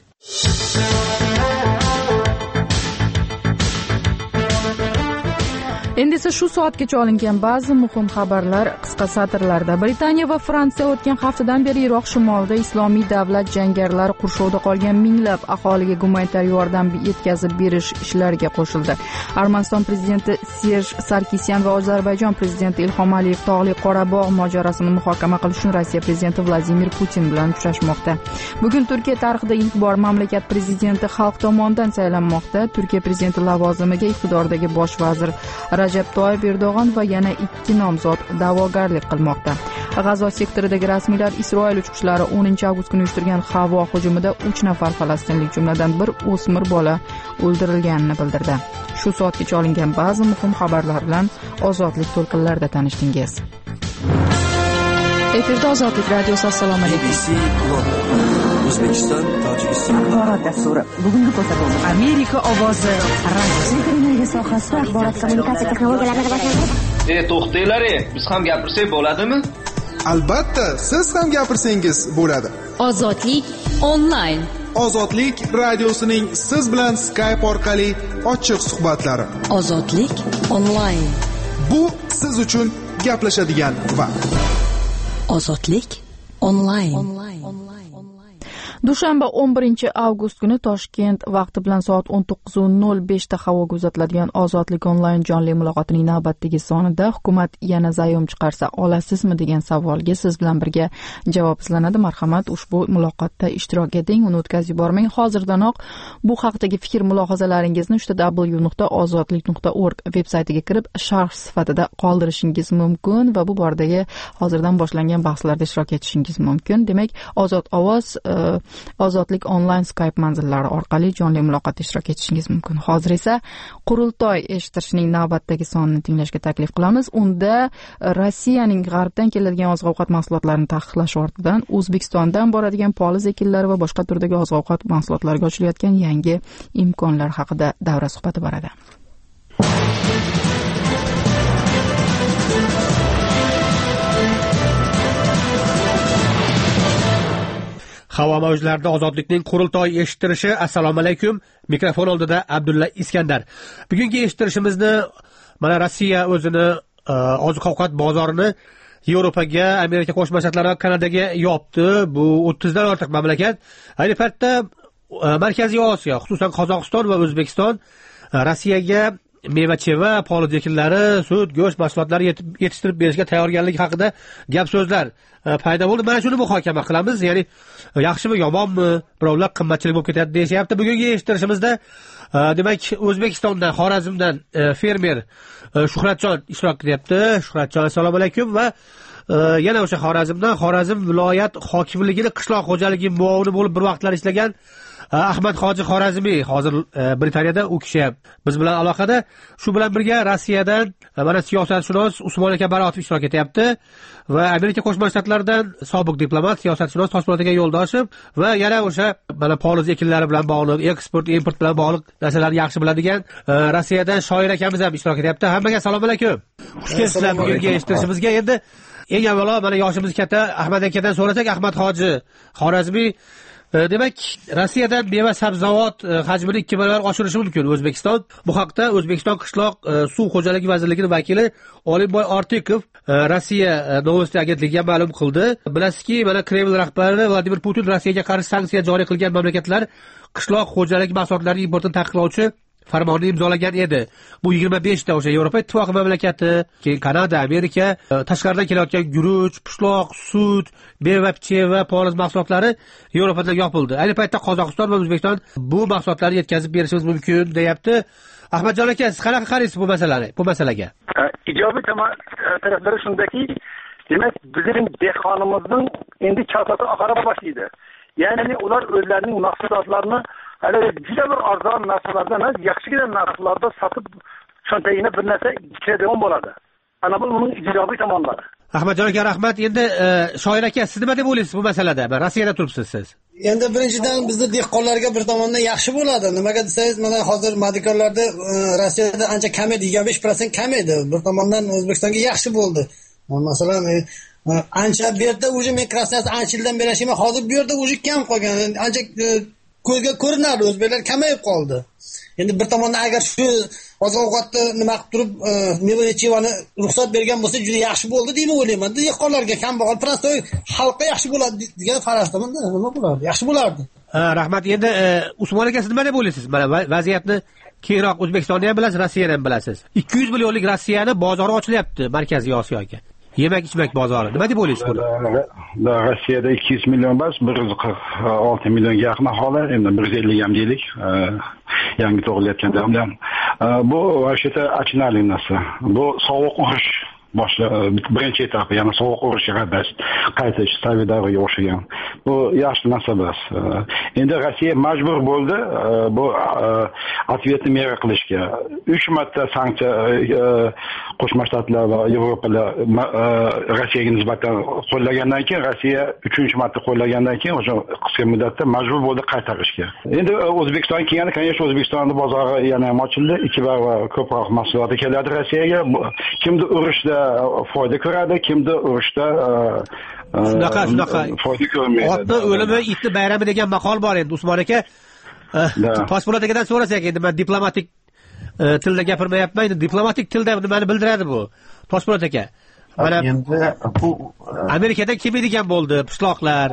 Speaker 1: Endi esa shu soatgacha olingan ba'zi muhim xabarlar qisqa satrlarda. Britaniya va Fransiya o'tgan haftadan beri Iroq shimolida Islomiy davlat jangarilari qurshovida qolgan minglab aholiga gumanitar yordam yetkazib berish ishlariga qo'shildi. Armaniston prezidenti Serj Sarkisyan va Ozarbayjon prezidenti Ilhom Aliyev Tog'li Qorabog' mojarosini muhokama qilish uchun Rossiya prezidenti Vladimir Putin bilan uchrashmoqda. Bugun Turkiya tarixida ilk bor mamlakat prezidenti xalq tomonidan saylanmoqda. Turkiya prezidenti lavozimiga iqtidordagi bosh vazir Rajab Toyyib Erdo'g'on va yana ikki nomzod da'vogarlik qilmoqda. G'azo sektoridagi rasmiylar Isroil uchqishlari o'ninchi avgust kuni uyushtirgan havo hujumida uch nafar falastinlik, jumladan bir o'smir bola o'ldirilganini bildirdi. Shu soatgacha olingan ba'zi muhim xabarlar bilan Ozodlik to'lqinlarida tanishdingiz. Efirda Ozodlik radiosi. Assalomu alaykum.
Speaker 14: O'zbekiston, Tojikiston axborot dasturi. Bugungi ko'rsatuv Amerika ovozi radio sohasida axborot kommunikatsiya texnologiyalarini rivojlantirish.
Speaker 15: E, to'xtanglar, biz ham gapirsak bo'ladimi?
Speaker 16: Albatta, siz ham gapirsangiz bo'ladi.
Speaker 17: Ozodlik onlayn.
Speaker 16: Ozodlik radiosining siz bilan Skype orqali ochiq suhbatlari.
Speaker 17: Ozodlik onlayn.
Speaker 16: Bu siz uchun gaplashadigan vaqt.
Speaker 17: Ozodlik onlayn.
Speaker 1: Dushanba o'n birinchi avgust kuni Toshkent vaqti bilan soat o'n to'qqiz nol besh da havoga uzatiladigan Ozodlik onlayn jonli muloqotining navbatdagi sonida hukumat yana zayom chiqarsa olasizmi degan savolga siz bilan birga javob izlanadi. Marhamat, ushbu muloqotda ishtirok eting, uni o'tkazib yubormang. Hozirdanoq bu haqdagi fikr mulohazalaringizni uchta w nuqta ozodlik nuqta org veb-saytiga kirib sharh sifatida qoldirishingiz mumkin va bu bordagi hozirdan boshlangan bahslarda ishtirok etishingiz mumkin. Demak, Ozod ovoz Ozodlik onlayn Skype manzillari orqali jonli muloqotda ishtirok etishingiz mumkin. Hozir esa qurultoy eshittirishning navbatdagi sonini tinglashga taklif qilamiz. Unda Rossiyaning g'arbdan keladigan oziq-ovqat mahsulotlarini taqiqlash ortidan O'zbekistondan boradigan poliz ekinlari va boshqa turdagi oziq-ovqat mahsulotlariga ochilayotgan yangi imkonlar haqida davra suhbati boradi.
Speaker 10: Havo mavjlarida Ozodlikning qurultoy eshittirishi. Assalomu alaykum. Mikrofon oldida Abdulla Iskandar. Bugungi eshittirishimizni mana Rossiya o'zini oziq-ovqat bozorini Yevropaga, Amerika Qo'shma Shtatlari va Kanadaga yopdi. Bu o'ttizdan ortiq mamlakat ayni paytda Markaziy Osiyo, xususan Qozog'iston va O'zbekiston Rossiyaga meva cheva, poliz ekinlari, sut, go'sht mahsulotlari yetishtirib berishga tayyorgarligi haqida gap so'zlar paydo bo'ldi. Mana shuni muhokama qilamiz. Ya'ni yaxshimi, yomonmi, birovlar qimmatchilik bo'lib ketadi deyapti. Bugungi eshittirishimizda demak O'zbekistondan, Xorazmdan fermer Shuhratjon ishtirok etyapti. Shuhratjon, assalomu alaykum. Va yana o'sha Xorazmdan, Xorazm viloyat hokimligining qishloq xo'jaligi muavini bo'lib bir vaqtlar ishlagan Ahmad Hoji Xorazmiy hozir Britaniyada, u kishi ham biz bilan aloqada. Shu bilan birga Rossiyadan mana siyosatshunos Usmon aka Baratov ishtirok etyapti va Amerika Qo'shma Shtatlaridan sobiq diplomat, siyosatshunos Toshpo'lat aka Yo'ldoshev va yana o'sha mana poliz ekinlari bilan bog'liq, eksport, import bilan bog'liq narsalarni yaxshi biladigan Rossiyadan Shoir akamiz ham ishtirok etyapti. Hammaga assalomu alaykum. Xush kelibsizlar bugungi eshittirishimizga. Endi eng avvalo mana yoshimiz katta Ahmad akadan so'rasak, Ahmad Hoji Xorazmiy, demak Rossiyadan meva sabzavot hajmini ikki barobar oshirishi mumkin O'zbekiston. Bu haqda O'zbekiston qishloq suv xo'jaligi vazirligining vakili Olimboy Ortikov Rossiya Novosti agentligiga ma'lum qildi. Bilasizki, mana Kreml rahbari Vladimir Putin Rossiyaga qarshi sanksiya joriy qilgan mamlakatlar qishloq xo'jaligi mahsulotlarining importini taqiqlovchi farmonni imzolagan edi. Bu yigirma besh ta o'sha Yevropa Ittifoqi mamlakati, keyin Kanada, Amerika, tashqaridan kelayotgan guruch, pishloq, sut, meva, cheva, poliz mahsulotlari Yevropadan yopildi. Ayni paytda Qozog'iston va O'zbekiston bu mahsulotlarni yetkazib berishimiz mumkin deyapti. Ahmadjon aka, siz qanaqa qaraysiz bu masalani, bu masalaga?
Speaker 18: Ijobiy taraflari shundaki, demak, bizning dehqonimizning endi kasasi oqara boshlaydi. Ya'ni ular o'zlarining mahsulotlarini hali juda bir arzon narsalardan emas, yaxshigina narxlarda sotib cho'ntagini bir narsa ichadigan bo'ladi. Ana bu uning ijobiy tomonlari.
Speaker 10: Ahmadjon aka, rahmat. Endi Shoir aka, siz nima deb o'ylaysiz bu masalada? Rossiyada turibsiz siz.
Speaker 19: Endi birinchidan bizni dehqonlarga bir tomondan yaxshi bo'ladi. Nimaga desangiz, mana hozir madikorlarda Rossiyada ancha kam edi, yigirma besh foiz kam edi. Bir tomondan O'zbekistonga yaxshi bo'ldi. Masalan, ancha bu yerda o'zi men krasnasi ancha yildan beri yashayman. Hozir bu yerda o'zi kam qolgan. Ancha ko'zga ko'rinadi, o'zbeklar kamayib qoldi. Endi bir tomondan agar shu oziq-ovqatni nima qilib turib, meva chevani ruxsat bergan bo'lsa, juda yaxshi bo'ldi deb o'ylayman. Dehqonlarga, kambag'al, prostoy xalqqa yaxshi bo'ladi degan qarashdaman. Nima bo'lardi? Yaxshi bo'lardi.
Speaker 10: Ha, rahmat. Endi Usmon aka, siz nima deb o'ylaysiz? Mana vaziyatni keyinroq O'zbekistonni ham bilasiz, Rossiyani ham bilasiz. ikki yuz millionlik Rossiyani bozori ochilyapti Markaziy Osiyoga. Yemak ichmak bozori. Nima deb o'ylaysiz buni?
Speaker 20: Rossiyada ikki yuz million emas, bir yuz qirq olti millionga yaqin aholi, endi bir yuz ellik ham deylik. Yangi tug'ilayotganda ham. Bu vashita achinarli narsa. Bu sovuq urush boshla birinchi etapi, ya'ni sovuq urushga qadar qaytish Sovetlarga o'xshagan. Bu yaxshi narsa emas. Endi Rossiya majbur bo'ldi bu ответni mera qilishga. uch marta sanksiya Qo'shma Shtatlar va Yevropalar Rossiyaga nisbatan qo'llagandan keyin, Rossiya uchinchi marta qo'llagandan keyin o'sha qisqa muddatda majbur bo'ldi qaytarishga. Endi O'zbekiston kelganda, конечно, O'zbekistonning bozori yana ham ochildi, ikki barobar ko'proq mahsulot keladi Rossiyaga. Kimdir urushda foyda ko'radi, kimdir urushda
Speaker 10: shunaqa shunaqa
Speaker 20: foyda ko'rmaydi.
Speaker 10: Otni o'limi, itni bayrami degan maqol bor endi. Usmon aka, Toshpo'lat akadan so'rasak, endi men diplomatik tilda gapirmayapman, endi diplomatik tilda nimani bildiradi bu? Toshpo'lat aka. Mana
Speaker 21: endi bu
Speaker 10: Amerikadan kelmaydigan bo'ldi pishloqlar.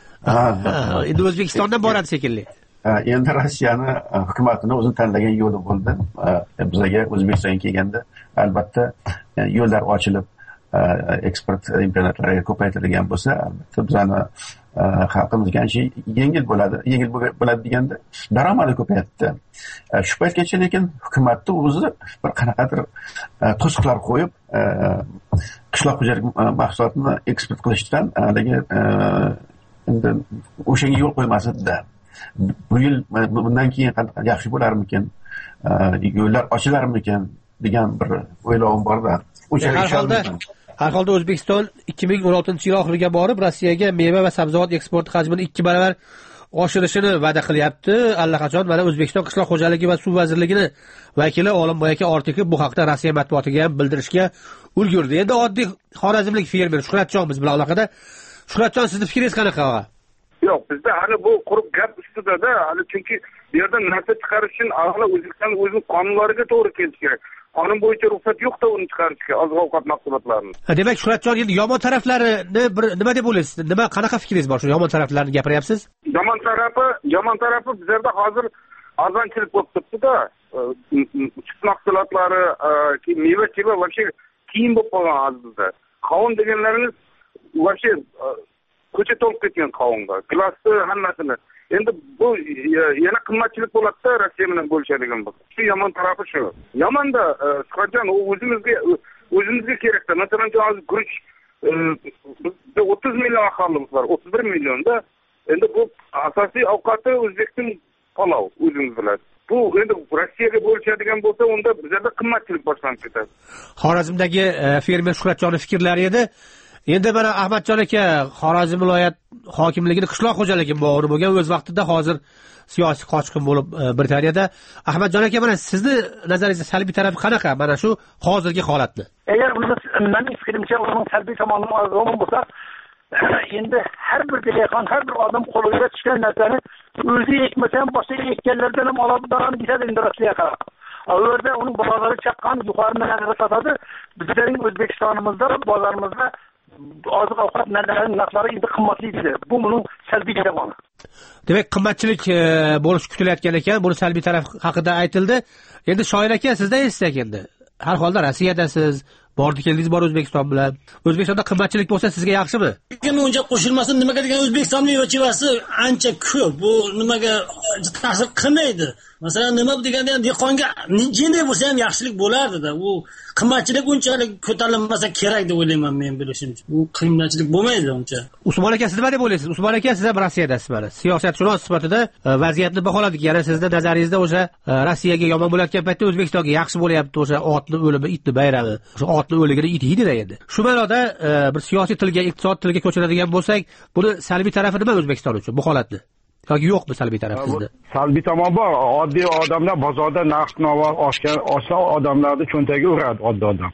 Speaker 10: Endi O'zbekistondan boradi shekilli.
Speaker 21: Endi Rossiyani hukumatini o'zi tanlagan yo'li bo'ldi. Bizga O'zbekistonga kelganda albatta yo'llar ochilib, eksport imkoniyatlari ko'paytirilgan bo'lsa, albatta bizani xalqimizga ancha yengil bo'ladi. Yengil bo'ladi deganda daromadi ko'payadi. Shu paytgacha lekin hukumatni o'zi bir qanaqadir to'siqlar qo'yib, qishloq xo'jaligi mahsulotini eksport qilishdan haligi endi o'shanga yo'l qo'ymasdi. Bu yil bundan keyin yaxshi bo'larmikin, yo'llar ochilarmikin degan bir o'ylovim bor-da.
Speaker 10: Har holda har holda O'zbekiston ikki ming o'n oltinchi yil oxiriga borib Rossiyaga meva va sabzavot eksporti hajmini ikki barobar oshirishini va'da qilyapti. Allaqachon mana O'zbekiston qishloq xo'jaligi va suv vazirligining vakili Olimboy aka Ortikov bu haqda Rossiya matbuotiga ham bildirishga ulgurdi. Endi oddiy xorazmlik fermer Shuhratjon biz bilan aloqada. Shuhratjon, sizning fikringiz qanaqa?
Speaker 3: Yo'q, bizda hali bu quruq gap ustida-da, hali chunki bu yerdan narsa chiqarish uchun avvalo O'zbekiston o'zining qonunlariga to'g'ri kelishi kerak. qonun bo'yicha ruxsat yo'q-da uni chiqarishga oziq ovqat mahsulotlarini.
Speaker 10: Demak, Shuhratjon, endi yomon taraflarini bir nima deb o'ylaysiz? Nima qanaqa fikringiz bor shu yomon taraflarni gapiryapsiz?
Speaker 3: Yomon tarafi, yomon tarafi bizlarda hozir arzonchilik bo'lib turibdi-da. Chip mahsulotlari, meva-cheva вообще kiyim bo'lib qolgan hozir bizda. Qovun deganlarimiz вообще ko'cha to'lib ketgan qovunga. Glasni hammasini. Endi bu yana qimmatchilik bo'ladi-da Rossiya bilan bo'lishadigan bo'lsa. Shu yomon tarafi shu. Yomonda Shuhratjon, u o'zimizga o'zimizga kerak-da. Masalan, hozir guruch bizda o'ttiz million aholimiz bor, o'ttiz bir millionda. Endi bu asosiy ovqati O'zbekiston palov, o'zingiz bilasiz. Bu endi Rossiyaga bo'lishadigan bo'lsa, unda bizda qimmatchilik boshlanib ketadi.
Speaker 10: Xorazmdagi fermer Shuhratjonning fikrlari edi. Endi mana Ahmadjon aka Xorazm viloyat hokimligining qishloq xo'jaligi bo'g'ri bo'lgan, o'z vaqtida hozir siyosiy qochqin bo'lib Britaniyada. Ahmadjon aka, mana sizni nazaringizda salbiy tarafi qanaqa mana shu hozirgi holatni?
Speaker 18: Agar mening fikrimcha uning salbiy tomonini olgan bo'lsak, endi har bir dehqon, har bir odam qo'liga tushgan narsani o'zi ekmasa ham boshqa ekkanlardan ham olib boradi deydi endi Rossiyaga qarab. U yerda uning bozorlari chaqqan, yuqori narxlarda sotadi. Bizning O'zbekistonimizda bozorimizda oziq ovqat narxlari endi qimmatlaydi. Bu uning salbiy tomoni.
Speaker 10: Demak, qimmatchilik bo'lish kutilayotgan ekan. Buni salbiy taraf haqida aytildi. Endi Shoir aka, sizdan eshitsak endi. Har holda Rossiyadasiz, bordi keldingiz bor O'zbekiston bilan. O'zbekistonda qimmatchilik bo'lsa sizga yaxshimi?
Speaker 5: Men uncha qo'shilmasin, nimaga degan O'zbekiston meva-chevasi ancha ko'p. Bu nimaga ta'sir qilmaydi. Masalan, nima deganda dehqonga jinday bo'lsa ham yaxshilik bo'lardi-da. U qimmatchilik unchalik ko'tarilmasa kerak deb o'ylayman men bilishimcha. Bu qimmatchilik bo'lmaydi uncha.
Speaker 10: Usmon aka, siz nima deb o'ylaysiz? Usmon aka, siz ham Rossiyadasiz mana. Siyosatshunos sifatida vaziyatni baholadik. Yana sizning nazaringizda o'sha Rossiyaga yomon bo'layotgan paytda O'zbekistonga yaxshi bo'lyapti, o'sha otni o'limi, itni bayrami, o'sha otni o'ligini it yeydi-da endi. Shu ma'noda bir siyosiy tilga, iqtisod tilga ko'chiradigan bo'lsak, buni salbiy tarafi nima O'zbekiston uchun bu holatni? yoki yo'qmi salbiy taraf sizda?
Speaker 20: Salbiy tomon bor. Oddiy odamlar bozorda narx-navo oshgan oshsa odamlarni cho'ntagiga uradi oddiy odam.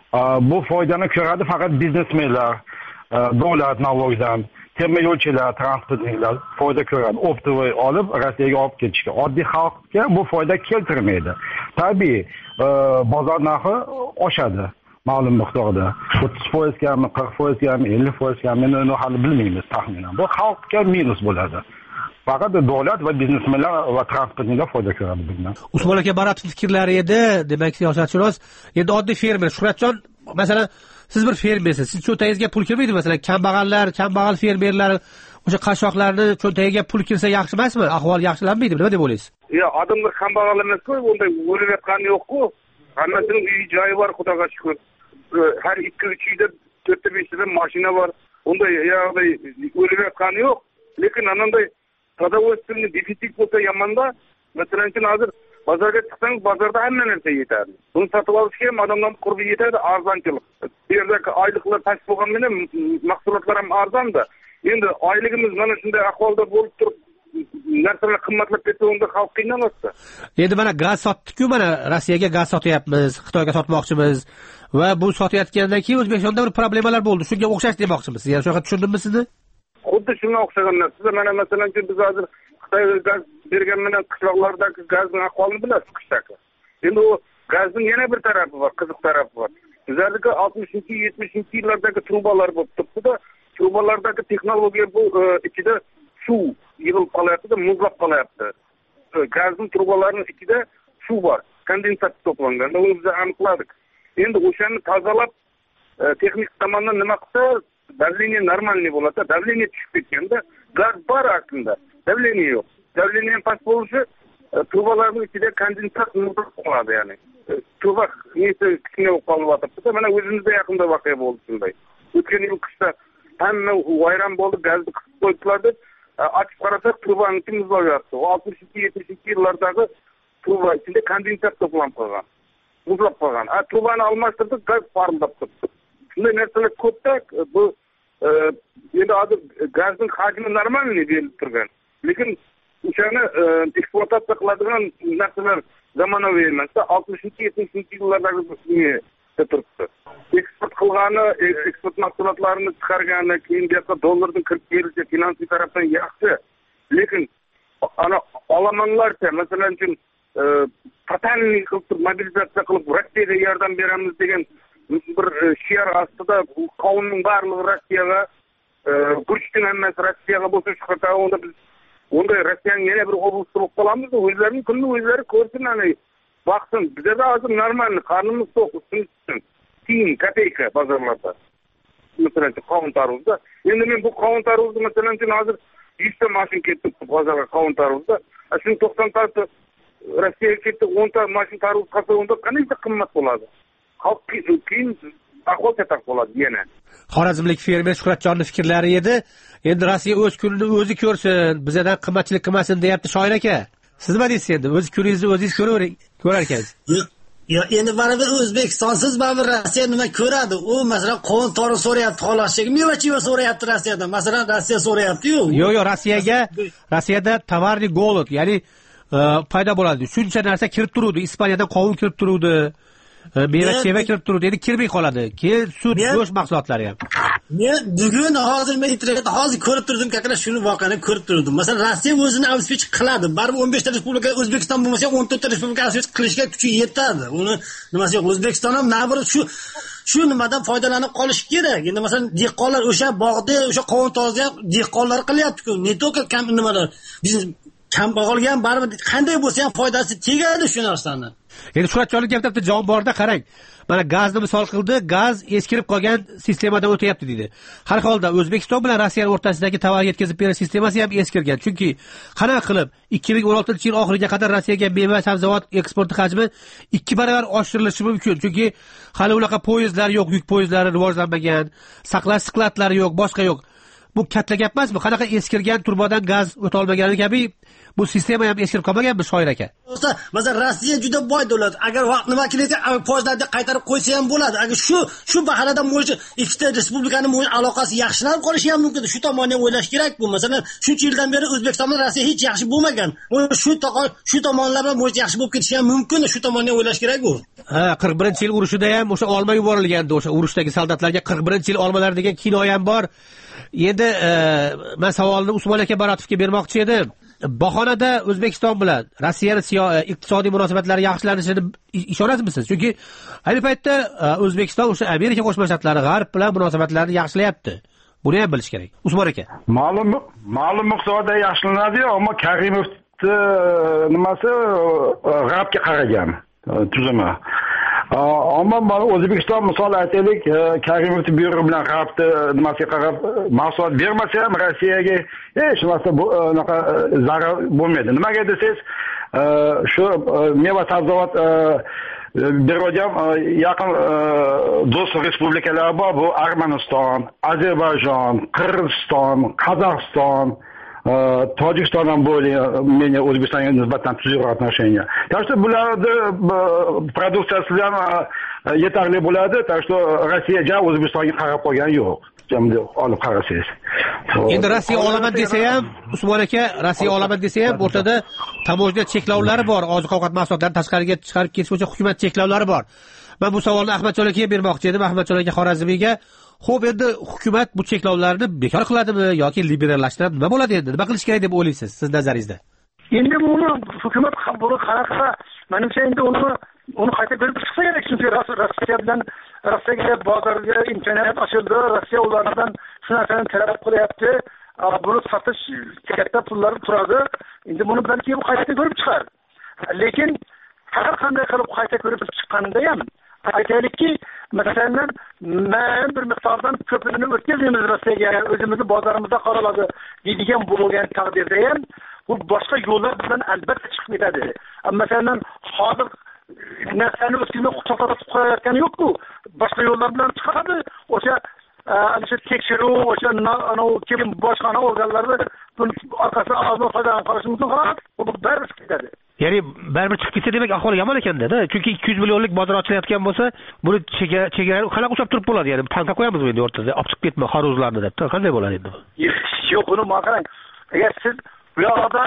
Speaker 20: Bu foydani ko'radi faqat biznesmenlar, davlat налогdan, temir yo'lchilar, transportchilar foyda ko'radi. Optovoy olib Rossiyaga olib ketishga. Oddiy xalqqa bu foyda keltirmaydi. Tabiiy, bozor narxi oshadi. Ma'lum miqdorda o'ttiz foiz gami, qirq foiz gami, ellik foiz gami, men uni hali bilmaymiz taxminan. Bu xalqga minus bo'ladi. Faqat davlat va biznesmenlar va transportchilar foyda ko'radi bundan.
Speaker 10: Usmon aka Baratov fikrlari edi, demak siyosatshunos. Endi oddiy fermer Shuhratjon, masalan, siz bir fermersiz. Siz cho'ntagingizga pul kirmaydi, masalan, kambag'allar, kambag'al fermerlar o'sha qashshoqlarni cho'ntagiga pul kirsa yaxshi emasmi? Ahvol yaxshilanmaydimi? Nima deb o'ylaysiz?
Speaker 3: Yo'q, odamlar kambag'al emas-ku, bunday o'layotgani yo'q-ku. Hammasining uyi joyi bor, Xudoga shukr. Har ikki uch uyda to'rtta beshta mashina bor. Unday yo'qday o'layotgani yo'q. Lekin ananday продовольственный дефицит bo'lsa yomanda, masalan, hozir bozorga chiqsangiz, bozorda hamma narsa yetadi. Buni sotib olishga ham odamlar qurbi yetadi, arzonchilik. Bu yerdagi oyliklar past bo'lganmina, mahsulotlar ham arzonda. Endi oyligimiz mana shunday ahvolda bo'lib turib, narsalar qimmatlab ketsa, unda xalq qiynaladi.
Speaker 10: Endi mana gaz sotdik-ku, mana Rossiyaga gaz sotyapmiz, Xitoyga sotmoqchimiz va bu sotayotgandan keyin O'zbekistonda bir problemalar bo'ldi. Shunga o'xshash demoqchimiz. Ya'ni shunaqa tushundimmi sizni?
Speaker 3: Xuddi shunga o'xshagan narsa. Mana masalan, biz hozir Xitoyga gaz bergan bilan qishloqlardagi gazning ahvolini bilasiz, qishtaki. Endi u gazning yana bir tarafi bor, qiziq tarafi bor. Bizlardagi oltmishinchi yetmishinchi yillardagi trubalar bo'lib turibdi-da, trubalardagi texnologiya bu ichida suv yig'ilib qolyapti, muzlab qolyapti. Gazning trubalarining ichida suv bor, kondensat to'plangan. Uni biz aniqladik. Endi o'shani tozalab texnik tomondan nima qilsa, давление нормальный bo'ladi. Давление tushib ketganda gaz bor aslida. Давление yo'q. Давление past bo'lishi trubalarning ichida kondensat muzlab qoladi, ya'ni. Truba nesi kichkina bo'lib qolyapti. Mana o'zimizda yaqinda voqea bo'ldi shunday. O'tgan yil qishda hamma vayron bo'ldi, gazni qisib qo'ydilar deb ochib qarasak, trubaning ichi muzlab yotdi. oltmishinchi yetmishinchi yillardagi truba ichida kondensat to'planib qolgan. Muzlab qolgan. A trubani almashtirdik, gaz parildab turibdi. Shunday narsalar ko'pda bu endi hozir gazning hajmi normalniy berilib turgan. Lekin o'shani ekspluatatsiya qiladigan narsalar zamonaviy emas. oltmishinchi yetmishinchi yillardagi turibdi. Eksport qilgani, eksport mahsulotlarini chiqargani, keyin bu yoqqa dollarning kirib kelishi finansiy tarafdan yaxshi. Lekin ana olamonlarcha, masalan, totalniy qilib mobilizatsiya qilib Rossiyaga yordam beramiz degan bir shior ostida qavmning barligi Rossiyaga, guruchning hammasi Rossiyaga bo'lsa chiqarsa, unda biz unday Rossiyaning yana bir oblasti bo'lib qolamiz. O'zlarining kunni o'zlari ko'rsin, ana baxsin. Bizda hozir normal, qarnimiz to'q, ustimiz tutsin. Tiyin, kopeyka bozorlarda. Masalan, qovun tarvuzda. Endi men bu qovun tarvuzni masalan hozir yuzta mashin ketdi bozorga qovun tarvuzda. Shuni to'qson ta Rossiyaga ketdi, o'n ta mashin tarvuz qolsa, unda qancha qimmat bo'ladi? Xalq keyin ahvol katak bo'ladi yana.
Speaker 10: Xorazmlik fermer Shuhratjonning fikrlari edi. Endi Rossiya o'z kunini o'zi ko'rsin, bizdan qimmatchilik qilmasin deyapti shoir aka. Siz nima deysiz endi? O'z kuningizni o'zingiz ko'ravering, ko'rar ekansiz.
Speaker 5: Yo, endi baribir O'zbekistonsiz baribir Rossiya nima ko'radi? U masalan qovun tarvuz so'rayapti, xolos meva-cheva so'rayapti Rossiyadan. Masalan, Rossiya so'rayapti-yu.
Speaker 10: Yo'q, yo'q, Rossiyaga Rossiyada tovarni golod, ya'ni paydo bo'ladi. Shuncha narsa kirib turuvdi. Ispaniyadan qovun kirib turuvdi. Meva-cheva kirib turuvdi. Endi kirmay qoladi. Keyin sut, go'sht mahsulotlari ham.
Speaker 5: Men bugun hozir men internetda hozir ko'rib turdim, kakana shuni voqeani ko'rib turdim. Masalan, Rossiya o'zini avspech qiladi. Baribir o'n besh ta respublika, O'zbekiston bo'lmasa o'n to'rt ta respublika avspech qilishga kuchi yetadi. Uni nimasi yo'q. O'zbekiston ham nabir shu shu nimadan foydalanib qolish kerak. Endi masalan, dehqonlar o'sha bog'da, o'sha qovun tozni ham dehqonlar qilyapti-ku. Ne to'ka kam nimalar. Biz kambag'alga ham baribir qanday bo'lsa ham foydasi tegadi shu narsani.
Speaker 10: Endi Shuhratjonlik gapda jon borda qarang. Mana gazni misol qildi, gaz eskirib qolgan sistemadan o'tyapti dedi. Har holda O'zbekiston bilan Rossiya o'rtasidagi tovar yetkazib berish sistemasi ham eskirgan. Chunki qanaqa qilib ikki ming o'n oltinchi yil oxiriga qadar Rossiyaga meva sabzavot eksporti hajmi ikki baravar oshirilishi mumkin. Chunki hali unaqa poyezdlar yo'q, yuk poyezdlari rivojlanmagan, saqlash skladlari yo'q, boshqa yo'q. Bu katta gap emasmi? Qanaqa eskirgan turbadan gaz o'ta olmagani kabi bu sistema ham eskirib qolmaganmi shoir aka?
Speaker 5: Masalan, Rossiya juda boy davlat. agar vaqt nima kelsa poyezdlarni qaytarib qo'ysa ham bo'ladi. Agar shu shu baharada mo'ji ikkita respublikaning mo'ji aloqasi yaxshilanib qolishi ham mumkin. Shu tomonni o'ylash kerak bu. Masalan, shuncha yildan beri O'zbekiston bilan Rossiya hech yaxshi bo'lmagan. Shu shu tomonlar bilan mo'ji yaxshi bo'lib ketishi ham mumkin. Shu tomonni o'ylash kerak bu.
Speaker 10: Ha, qirq birinchi yil urushida ham o'sha olma yuborilgandi. O'sha urushdagi soldatlarga qirq birinchi yil olmalar degan kinoya ham bor. Endi men savolni Usmon aka Baratovga bermoqchi edim. Bahonada O'zbekiston bilan Rossiyaning iqtisodiy munosabatlari yaxshilanishini ishonasizmi? Chunki ayni paytda O'zbekiston o'sha Amerika Qo'shma Shtatlari G'arb bilan munosabatlarni yaxshilayapti. Buni ham bilish kerak. Usmon aka.
Speaker 20: Ma'lum ma'lum miqdorda yaxshilanadi, ammo Karimovni nimasi G'arbga qaragan tuzumi. Ammo O'zbekiston misol aytaylik, Karimovning buyrug'i bilan G'arbni nimasiga qarab mahsulot bermasa ham Rossiyaga hech narsa bunaqa zarar bo'lmaydi. Nimaga desangiz, shu meva sabzavot beradigan yaqin do'st respublikalar bor. Bu Armaniston, Ozarbayjon, Qirg'iziston, Qozog'iston, Tojikiston ham bo'li, meni O'zbekistonga nisbatan tuzukroq отношения. Так что bularni produksiyasi ham yetarli bo'ladi. Так что Rossiyaga O'zbekistonga qarab qolgani yo'q. Jamda olib qarasangiz.
Speaker 10: Endi Rossiya olaman desa ham, Usmon aka, Rossiya olaman desa ham o'rtada tamojna cheklovlari bor. Oziq-ovqat mahsulotlarining tashqariga chiqarib ketish bo'yicha hukumat cheklovlari bor. Men bu savolni Ahmadjon akaga bermoqchi edim. Ahmadjon aka Xorazmiyga. Xo'p, endi hukumat bu cheklovlarni bekor qiladimi yoki liberallashtirib nima bo'ladi endi? Nima qilish kerak deb o'ylaysiz siz nazaringizda?
Speaker 18: Endi buni hukumat ham buni qanaqa, menimcha endi uni uni qayta ko'rib chiqsa kerak, chunki Rossiya bilan Rossiyaga bozorga imkoniyat ochildi, Rossiya ulardan shu narsani talab qilyapti, buni sotish katta pullar turadi. Endi buni balki bu qayta ko'rib chiqar. Lekin har qanday qilib qayta ko'rib chiqqanda ham aytaylikki, masalan, men bir miqdordan ko'pini o'tkazamiz Rossiyaga, o'zimizni bozorimizda qoladi deydigan bo'lgan taqdirda ham bu boshqa yo'llar bilan albatta chiqib ketadi. Masalan, hozir narsani o'tkazib to'xtatib qo'yayotgani yo'q-ku. Boshqa yo'llar bilan chiqadi. O'sha ana tekshiruv, o'sha ana kim boshqana organlarda buni orqasidan ozod foydalanib qolishi mumkin xolos. Bu baribir chiqib ketadi.
Speaker 10: Ya'ni baribir chiqib ketsa demak ahvol yomon ekanda-da. Chunki ikki yuz millionlik bozor ochilayotgan bo'lsa, buni chegara qanaqa ushlab turib bo'ladi? Ya'ni tanqa qo'yamiz endi o'rtada, olib chiqib ketma xoruzlarni deb. Qanday bo'ladi endi bu?
Speaker 18: Yo'q, buni qarang. Agar siz bu yoqda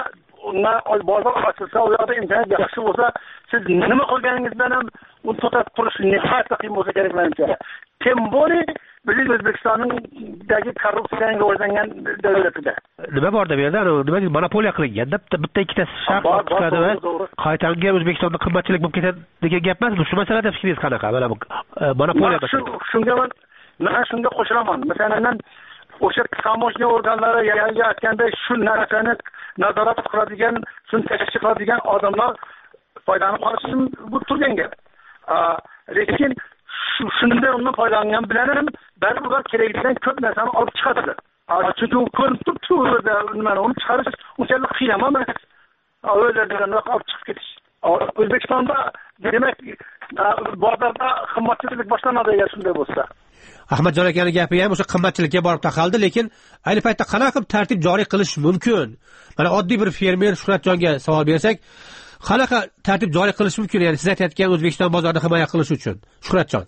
Speaker 18: bozor ochilsa, u yoqda imkoniyat yaxshi bo'lsa, siz nima qilganingiz bilan ham uni to'xtatib turish nihoyatda qiyin bo'lsa kerak menimcha. Temboli bizning O'zbekistondagi korrupsiyaga rivojlangan davlatida.
Speaker 10: Nima borda bu yerda? Nima monopoliya qilingan. Bitta bitta ikkita shart chiqadi va qaytanga O'zbekistonda qimmatchilik bo'lib ketadi degan gap emas. Bu shu masalada fikringiz qanaqa? Mana bu monopoliya
Speaker 18: shunga men men shunga qo'shilaman. Masalan, o'sha tamoshli organlari yangi aytganda shu narsani nazorat qiladigan, shuni tashkil qiladigan odamlar foydalanib qolishi bu turgan gap. Lekin shunda undan foydalangan bilan baribir ular kerakligidan ko'p narsani olib chiqadi. Chunki u ko'rinib turibdi, nimani olib chiqarish unchalik qiyin emas. O'zlaridan olib chiqib ketish. O'zbekistonda demak bozorda qimmatchilik boshlanadi agar shunday bo'lsa.
Speaker 10: Ahmadjon akaning gapi ham o'sha qimmatchilikka borib taqaldi, lekin ayni paytda qanaqa qilib tartib joriy qilish mumkin? Mana oddiy bir fermer Shuhratjonga savol bersak, qanaqa tartib joriy qilish mumkin? Ya'ni siz aytayotgan O'zbekiston bozorini himoya qilish uchun. Shuhratjon.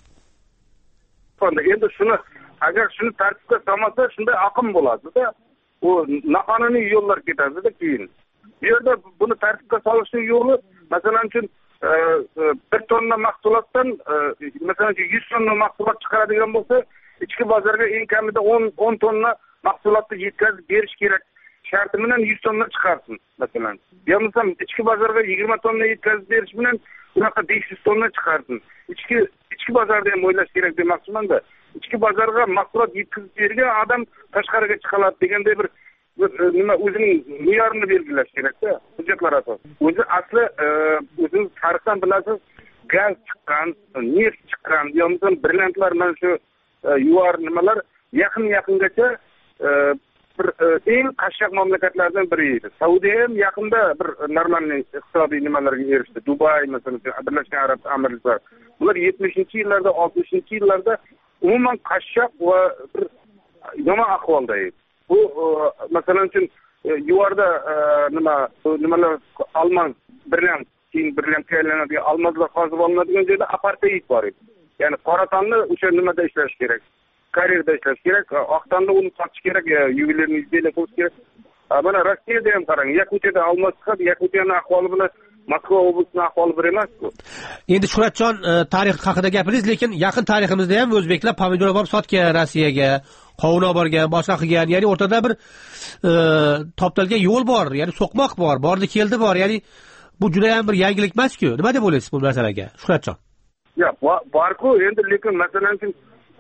Speaker 3: Endi shuni agar shuni tartibga solmasa, shunday oqim bo'ladi-da. U noqonuniy yo'llar ketadi-da keyin. Bu yerda buni tartibga solishning yo'li, masalan uchun bir tonna mahsulotdan masalan yuz tonna mahsulot chiqaradigan bo'lsa, ichki bozorga eng kamida o'n tonna mahsulotni yetkazib berish kerak. Sharti bilan yuz tonna chiqarsin masalan. Yo'qsa ichki bozorga yigirma tonna yetkazib berish bilan unaqa besh yuz tonna chiqarsin. Ichki ichki bozorda ham o'ylash kerak demoqchiman-da. Ichki bozorga mahsulot yetkazib bergan odam tashqariga chiqaladi deganda bir nima o'zining me'yorini belgilash kerak-da, hujjatlar asosida. O'zi asli o'zingiz tarixdan bilasiz, gaz chiqqan, neft chiqqan, yo'qsa brilliantlar mana shu yuvar nimalar yaqin-yaqingacha bir eng qashshoq mamlakatlardan biri edi. Saudiya ham yaqinda bir normalniy iqtisodiy nimalarga erishdi. Dubay masalan, Birlashgan Arab Amirliklari. Bular yetmishinchi yillarda, oltmishinchi yillarda umuman qashshoq va bir yomon ahvolda edi. Bu masalan uchun yuvarda nima nimalar almaz brilliant, keyin brilliantga aylanadigan almazlar qozib olinadigan joyda apartheid bor edi. Ya'ni qoratanni o'sha nimada ishlash kerak. Karierda ishlash kerak, oqtanni uni sotish kerak, yuvelirni izlay qilish kerak. Mana Rossiyada ham qarang, Yakutiyada almaz chiqadi, Yakutiyaning ahvoli bilan Moskva oblasining ahvoli bir emas-ku.
Speaker 10: Endi Shuhratjon tarix haqida gapiringiz, lekin yaqin tariximizda ham o'zbeklar pomidor olib sotgan Rossiyaga, qovun olib borgan, boshqa qilgan, ya'ni o'rtada bir toptalgan yo'l bor, ya'ni so'qmoq bor, bordi keldi bor, ya'ni bu juda ham bir yangilik emas-ku. Nima deb o'ylaysiz bu masalaga, Shuhratjon?
Speaker 3: Ya, bor-ku, endi lekin masalan uchun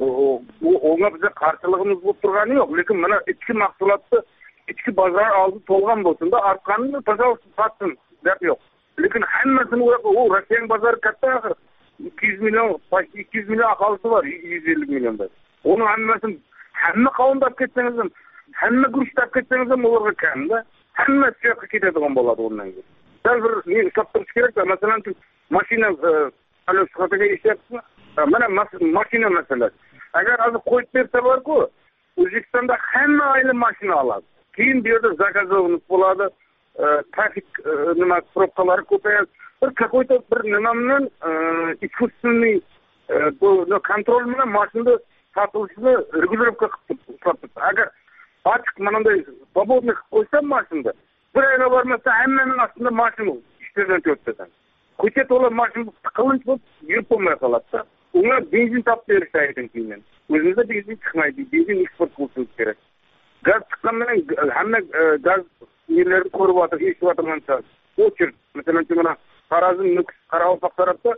Speaker 3: u o'nga bizga qarshiligimiz bo'lib turgani yo'q, lekin mana ichki mahsulotni ichki bozor oldi to'lgan bo'lsin-da, ortqanini pожалуйста sotsin deb yo'q. Lekin hammasini u Rossiyaning bozori katta axir. ikki yuz million, ikki yuz million aholisi bor, yuz ellik millionda. Uni hammasini hamma qovun deb ketsangiz ham, hamma guruch deb ketsangiz ham ularga kam-da. Hamma yoqqa ketadigan bo'ladi undan keyin. Sal bir men hisob qilish kerak-da, masalan, mashina hali shuhataga eshityapsizmi? Mana mashina masalasi. Agar hozir qo'yib bersa bor-ku, O'zbekistonda hamma oyli mashina oladi. Keyin bu yerda zakazovnik bo'ladi. Trafik nima probkalari ko'payadi. Bir какой-то bir nima bilan искусственный bu kontrol bilan mashinada sotilishini regulировка qilib. Agar ochiq manday свободный qilib qo'ysa mashinada, bir oyga bormasa hammaning ostida mashina ishlardan o'tadi. Ko'cha to'la mashina qilinch bo'lib yurib bo'lmay qoladi. Ular benzin topib berishadi keyin. O'zimizda benzin chiqmaydi, benzin eksport qilishimiz kerak. Gaz chiqqandan hamma gaz yerlarni ko'rib o'tir, eshitib o'tirgancha o'chir. Masalan, mana Xorazm, Nukus, Qoraqalpoq tarafda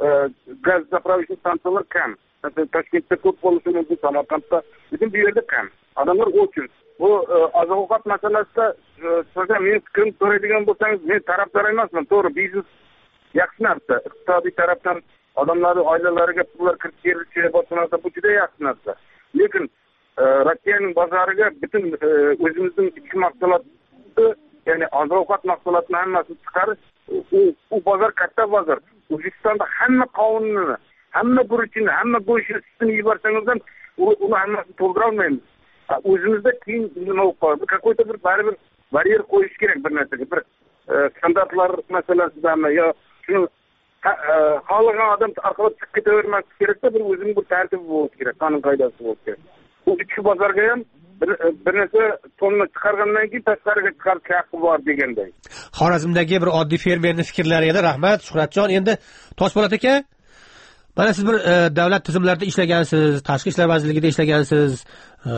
Speaker 3: gaz zapravочный stansiyalar kam. Masalan, Toshkentda ko'p bo'lishi mumkin, Samarqandda, lekin bu yerda kam. Odamlar o'chir. Bu oziq-ovqat masalasida sizga men fikrim so'raydigan bo'lsangiz, men tarafdor emasman. To'g'ri, biznes yaxshi narsa. Iqtisodiy tarafdan odamlarning oilalariga pullar kirib kelishi boshlansa, bu juda yaxshi narsa. Lekin Rossiyaning bozoriga butun o'zimizning ichki mahsulotni, ya'ni oziq-ovqat mahsulotlarini hammasini chiqarish, u u bozor katta bozor. O'zbekistonda hamma qovunni, hamma guruchini, hamma go'shtni sutini yuborsangiz ham uni hammasini to'ldira olmaymiz. O'zimizda keyin nima bo'ladi? Какой-то bir baribir baryer qo'yish kerak bir narsaga, bir standartlar masalasidami yo shuni xohlagan odam orqali chiqib ketavermaslik kerakda, bir o'zining bir tartibi bo'lishi kerak, qonun qoidasi bo'lishi kerak. Bu ichki bozorga ham bir narsa tonna chiqargandan keyin tashqariga chiqarish haqqi bor deganday.
Speaker 10: Xorazmdagi bir oddiy fermerning fikrlari edi. Rahmat, Shuhratjon. Endi Toshpo'lat aka, mana siz bir e, davlat tizimlarida ishlagansiz, tashqi ishlar vazirligida ishlagansiz e,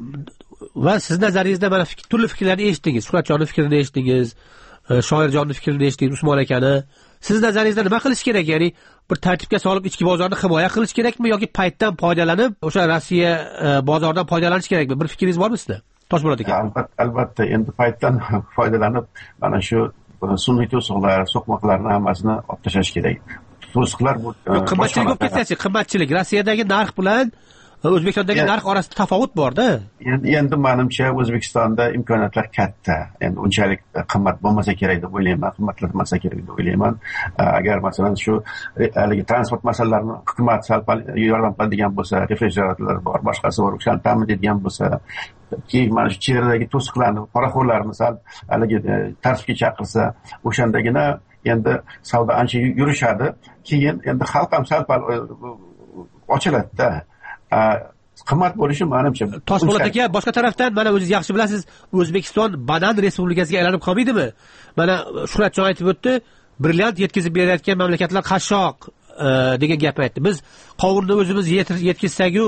Speaker 10: va siz nazaringizda mana fikr, turli fikrlarni eshitdingiz. Shuhratjonning fikrini eshitdingiz, e, shoirjonning fikrini eshitdingiz, Usmon akani. Siz nazaringizda nima qilish kerak? Ya'ni bir tartibga solib ichki bozorni himoya qilish kerakmi yoki paytdan foydalanib o'sha Rossiya e, bozoridan foydalanish kerakmi? Bir fikringiz bormi sizda? Toshmurod aka.
Speaker 21: Albatta, albatta endi paytdan foydalanib mana shu sun'iy to'siqlar, so'qmoqlarni hammasini olib tashlash kerak. To'siqlar bu
Speaker 10: qimmatchilik bo'lib ketsa, qimmatchilik Rossiyadagi narx bilan O'zbekistondagi narx orasida tafovut bor-da.
Speaker 21: Endi endi menimcha O'zbekistonda imkoniyatlar katta. Endi unchalik qimmat bo'lmasa kerak deb o'ylayman, qimmatlanmasa kerak deb o'ylayman. Agar masalan shu haligi transport masalalarini hukumat sal yordam qiladigan bo'lsa, refrigeratorlar bor, boshqasi bor, o'shani ta'minlaydigan bo'lsa, keyin mana shu chegaradagi to'siqlarni, poraxo'rlarni sal haligi tartibga chaqirsa, o'shandagina endi savdo ancha yurishadi. Keyin endi xalq ham sal ochiladi-da. Qimmat bo'lishi menimcha.
Speaker 10: Toshpo'lat aka, boshqa tarafdan mana o'zingiz yaxshi bilasiz, O'zbekiston banan respublikasiga aylanib qolmaydimi? Mana Shuhratjon aytib o'tdi, brilliant yetkazib berayotgan mamlakatlar qashshoq degan gap aytdi. Biz qovunni o'zimiz yetkazsak-ku,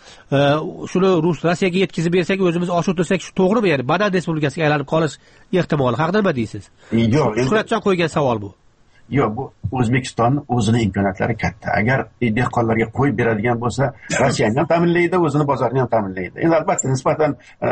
Speaker 10: shuni Rus Rossiyaga yetkazib bersak, o'zimiz osh o'tirsak, shu to'g'rimi? Ya'ni banan respublikasiga aylanib qolish ehtimoli haqida nima deysiz?
Speaker 21: Yo'q,
Speaker 10: Shuhratjon qo'ygan savol bu.
Speaker 21: Yo'q, bu O'zbekiston o'zining imkoniyatlari katta. Agar dehqonlarga qo'yib beradigan bo'lsa, Rossiyani ham ta'minlaydi, o'zini bozorini ham ta'minlaydi. Endi albatta nisbatan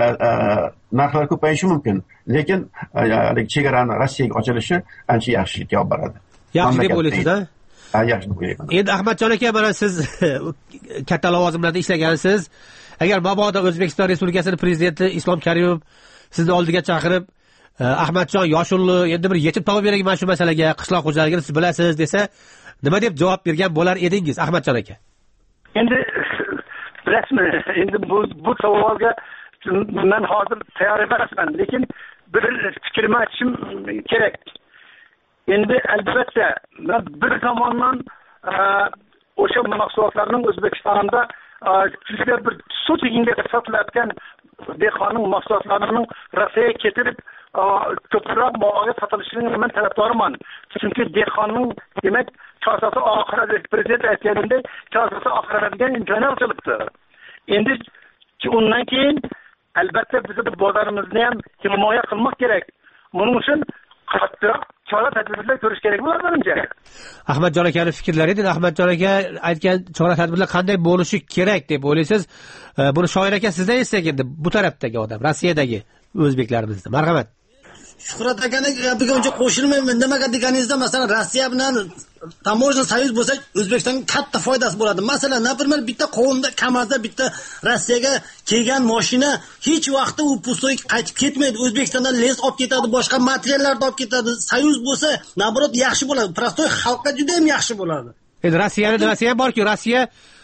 Speaker 21: narxlar ko'payishi mumkin, lekin chegarani Rossiyaga ochilishi ancha yaxshilikka olib boradi.
Speaker 10: Yaxshi deb o'ylaysiz-a?
Speaker 21: Ha, yaxshi deb o'ylayman.
Speaker 10: Endi Ahmadjon aka, mana siz katta lavozimlarda ishlagansiz. Agar mabodo O'zbekiston Respublikasining prezidenti Islom Karimov sizni oldiga chaqirib, Ahmadjon Yoshulli endi bir yechim topib bering mana shu masalaga, qishloq xo'jaligini siz bilasiz desa, nima deb javob bergan bo'lar edingiz Ahmadjon aka?
Speaker 18: Endi bilasizmi, endi bu bu savolga men hozir tayyor emasman, lekin bir fikrimni aytishim kerak. Endi albatta men bir tomondan o'sha mahsulotlarning O'zbekistonda juda bir sotiginga sotilayotgan dehqonning mahsulotlarining Rossiyaga ketirib ko'proq bahoga sotilishining men tarafdoriman. Chunki dehqonning demak kasasi oxirida prezident aytganidek kasasi oxiradigan imkoniyat ochilibdi. Endi undan keyin albatta biz bozorimizni ham himoya qilmoq kerak. Buning uchun qattiq chora-tadbirlar ko'rish kerak bo'ladi menimcha.
Speaker 10: Ahmadjon akaning fikrlari edi. Ahmadjon aka aytgan chora-tadbirlar qanday bo'lishi kerak deb o'ylaysiz? Buni shoir aka sizdan eshitsak endi, bu tarafdagi odam, Rossiyadagi o'zbeklarimizni. Marhamat.
Speaker 6: Shuhrat akaning gapiga uncha qo'shilmayman. Nimaga deganingizda, masalan, Rossiya bilan tamoshna soyuz bo'lsa, O'zbekistonga katta foydasi bo'ladi. Masalan, например, bitta qovunda Kamazda bitta Rossiyaga kelgan mashina hech vaqtda u pustoy qaytib ketmaydi. O'zbekistondan les olib ketadi, boshqa materiallarni olib ketadi. Soyuz bo'lsa, nabrot yaxshi bo'ladi. Prostoy xalqqa juda ham yaxshi bo'ladi.
Speaker 10: Endi Rossiyani Rossiya ham borki, Rossiya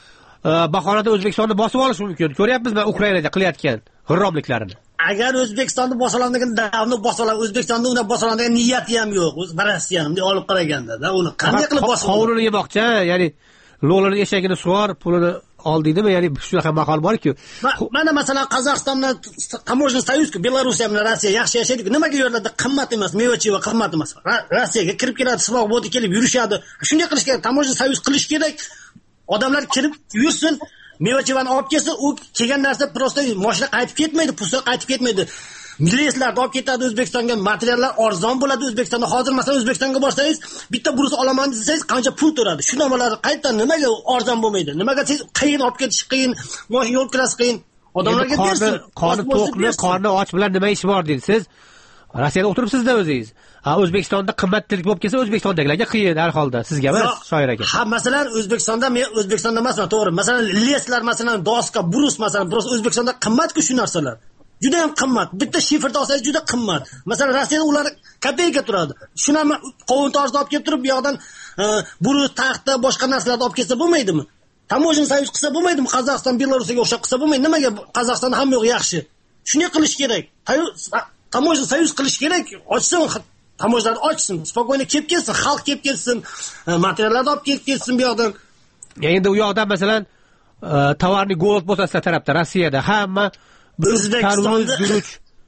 Speaker 10: bahonada O'zbekistonni bosib olishi mumkin. Ko'ryapmiz men Ukrainada qilayotgan g'irromliklarini.
Speaker 6: Agar O'zbekistonni bosoladigan davni bosoladi, O'zbekistonda uni bosoladigan niyati ham yo'q. O'z Rossiyani deb olib qaraganda, da uni qanday qilib bosadi?
Speaker 10: Qovunini yemoqchi, ya'ni lo'lini eshagini sug'or, pulini ol deydimi? Ya'ni shunaqa maqol bor-ku.
Speaker 6: Mana masalan Qozog'istonda tamoshna soyuz-ku, Belorussiya bilan Rossiya yaxshi yashaydi-ku. Nimaga yerlarda qimmat emas, meva-cheva qimmat emas. Rossiyaga kirib keladi, sivoq bo'ldi kelib yurishadi. Shunday qilish kerak, tamoshna soyuz qilish kerak. Odamlar kirib yursin, meva-chevani olib kelsa, u kelgan narsa prosta mashina qaytib ketmaydi, pustoy qaytib ketmaydi. Millislarni olib ketadi O'zbekistonga, materiallar arzon bo'ladi O'zbekistonda. Hozir masalan O'zbekistonga borsangiz, bitta brus olaman desangiz, qancha pul to'ladi? Shu narsalar qayerdan nimaga arzon bo'lmaydi? Nimaga siz qiyin olib ketish qiyin, mashina yo'l kirasi qiyin. Odamlarga bersin.
Speaker 10: Qorni to'qni, qorni och bilan nima ish bor deysiz? Rossiyada o'tiribsiz-da o'zingiz. Ha, O'zbekistonda qimmatlik bo'lib kelsa, O'zbekistondagilarga qiyin har holda. Sizga emas, shoir aka.
Speaker 6: Ha, masalan, O'zbekistonda men O'zbekistonda emasman, to'g'ri. Masalan, leslar, masalan, doska, brus, masalan, brus O'zbekistonda qimmat-ku shu narsalar. Juda ham qimmat. Bitta shiferda olsangiz juda qimmat. Masalan, Rossiyada ular kopeyka turadi. Shuni ham qovun toshni olib kelib turib, bu yoqdan brus, taxta, boshqa narsalarni olib kelsa bo'lmaydimi? Tamoshna soyuz qilsa bo'lmaydimi? Qozog'iston, Belorussiyaga o'xshab qilsa bo'lmaydi. Nimaga Qozog'istonda hamma yo'q yaxshi? Shunday qilish kerak. Tamoshna soyuz qilish kerak. Ochsin, tamoshlarni ochsin, spokойно kelib kelsin, xalq kelib kelsin, materiallarni olib kelib kelsin bu yoqdan.
Speaker 10: Endi u yoqdan masalan, tovarni go'ld bo'lsa tarafda Rossiyada hamma
Speaker 6: O'zbekistonda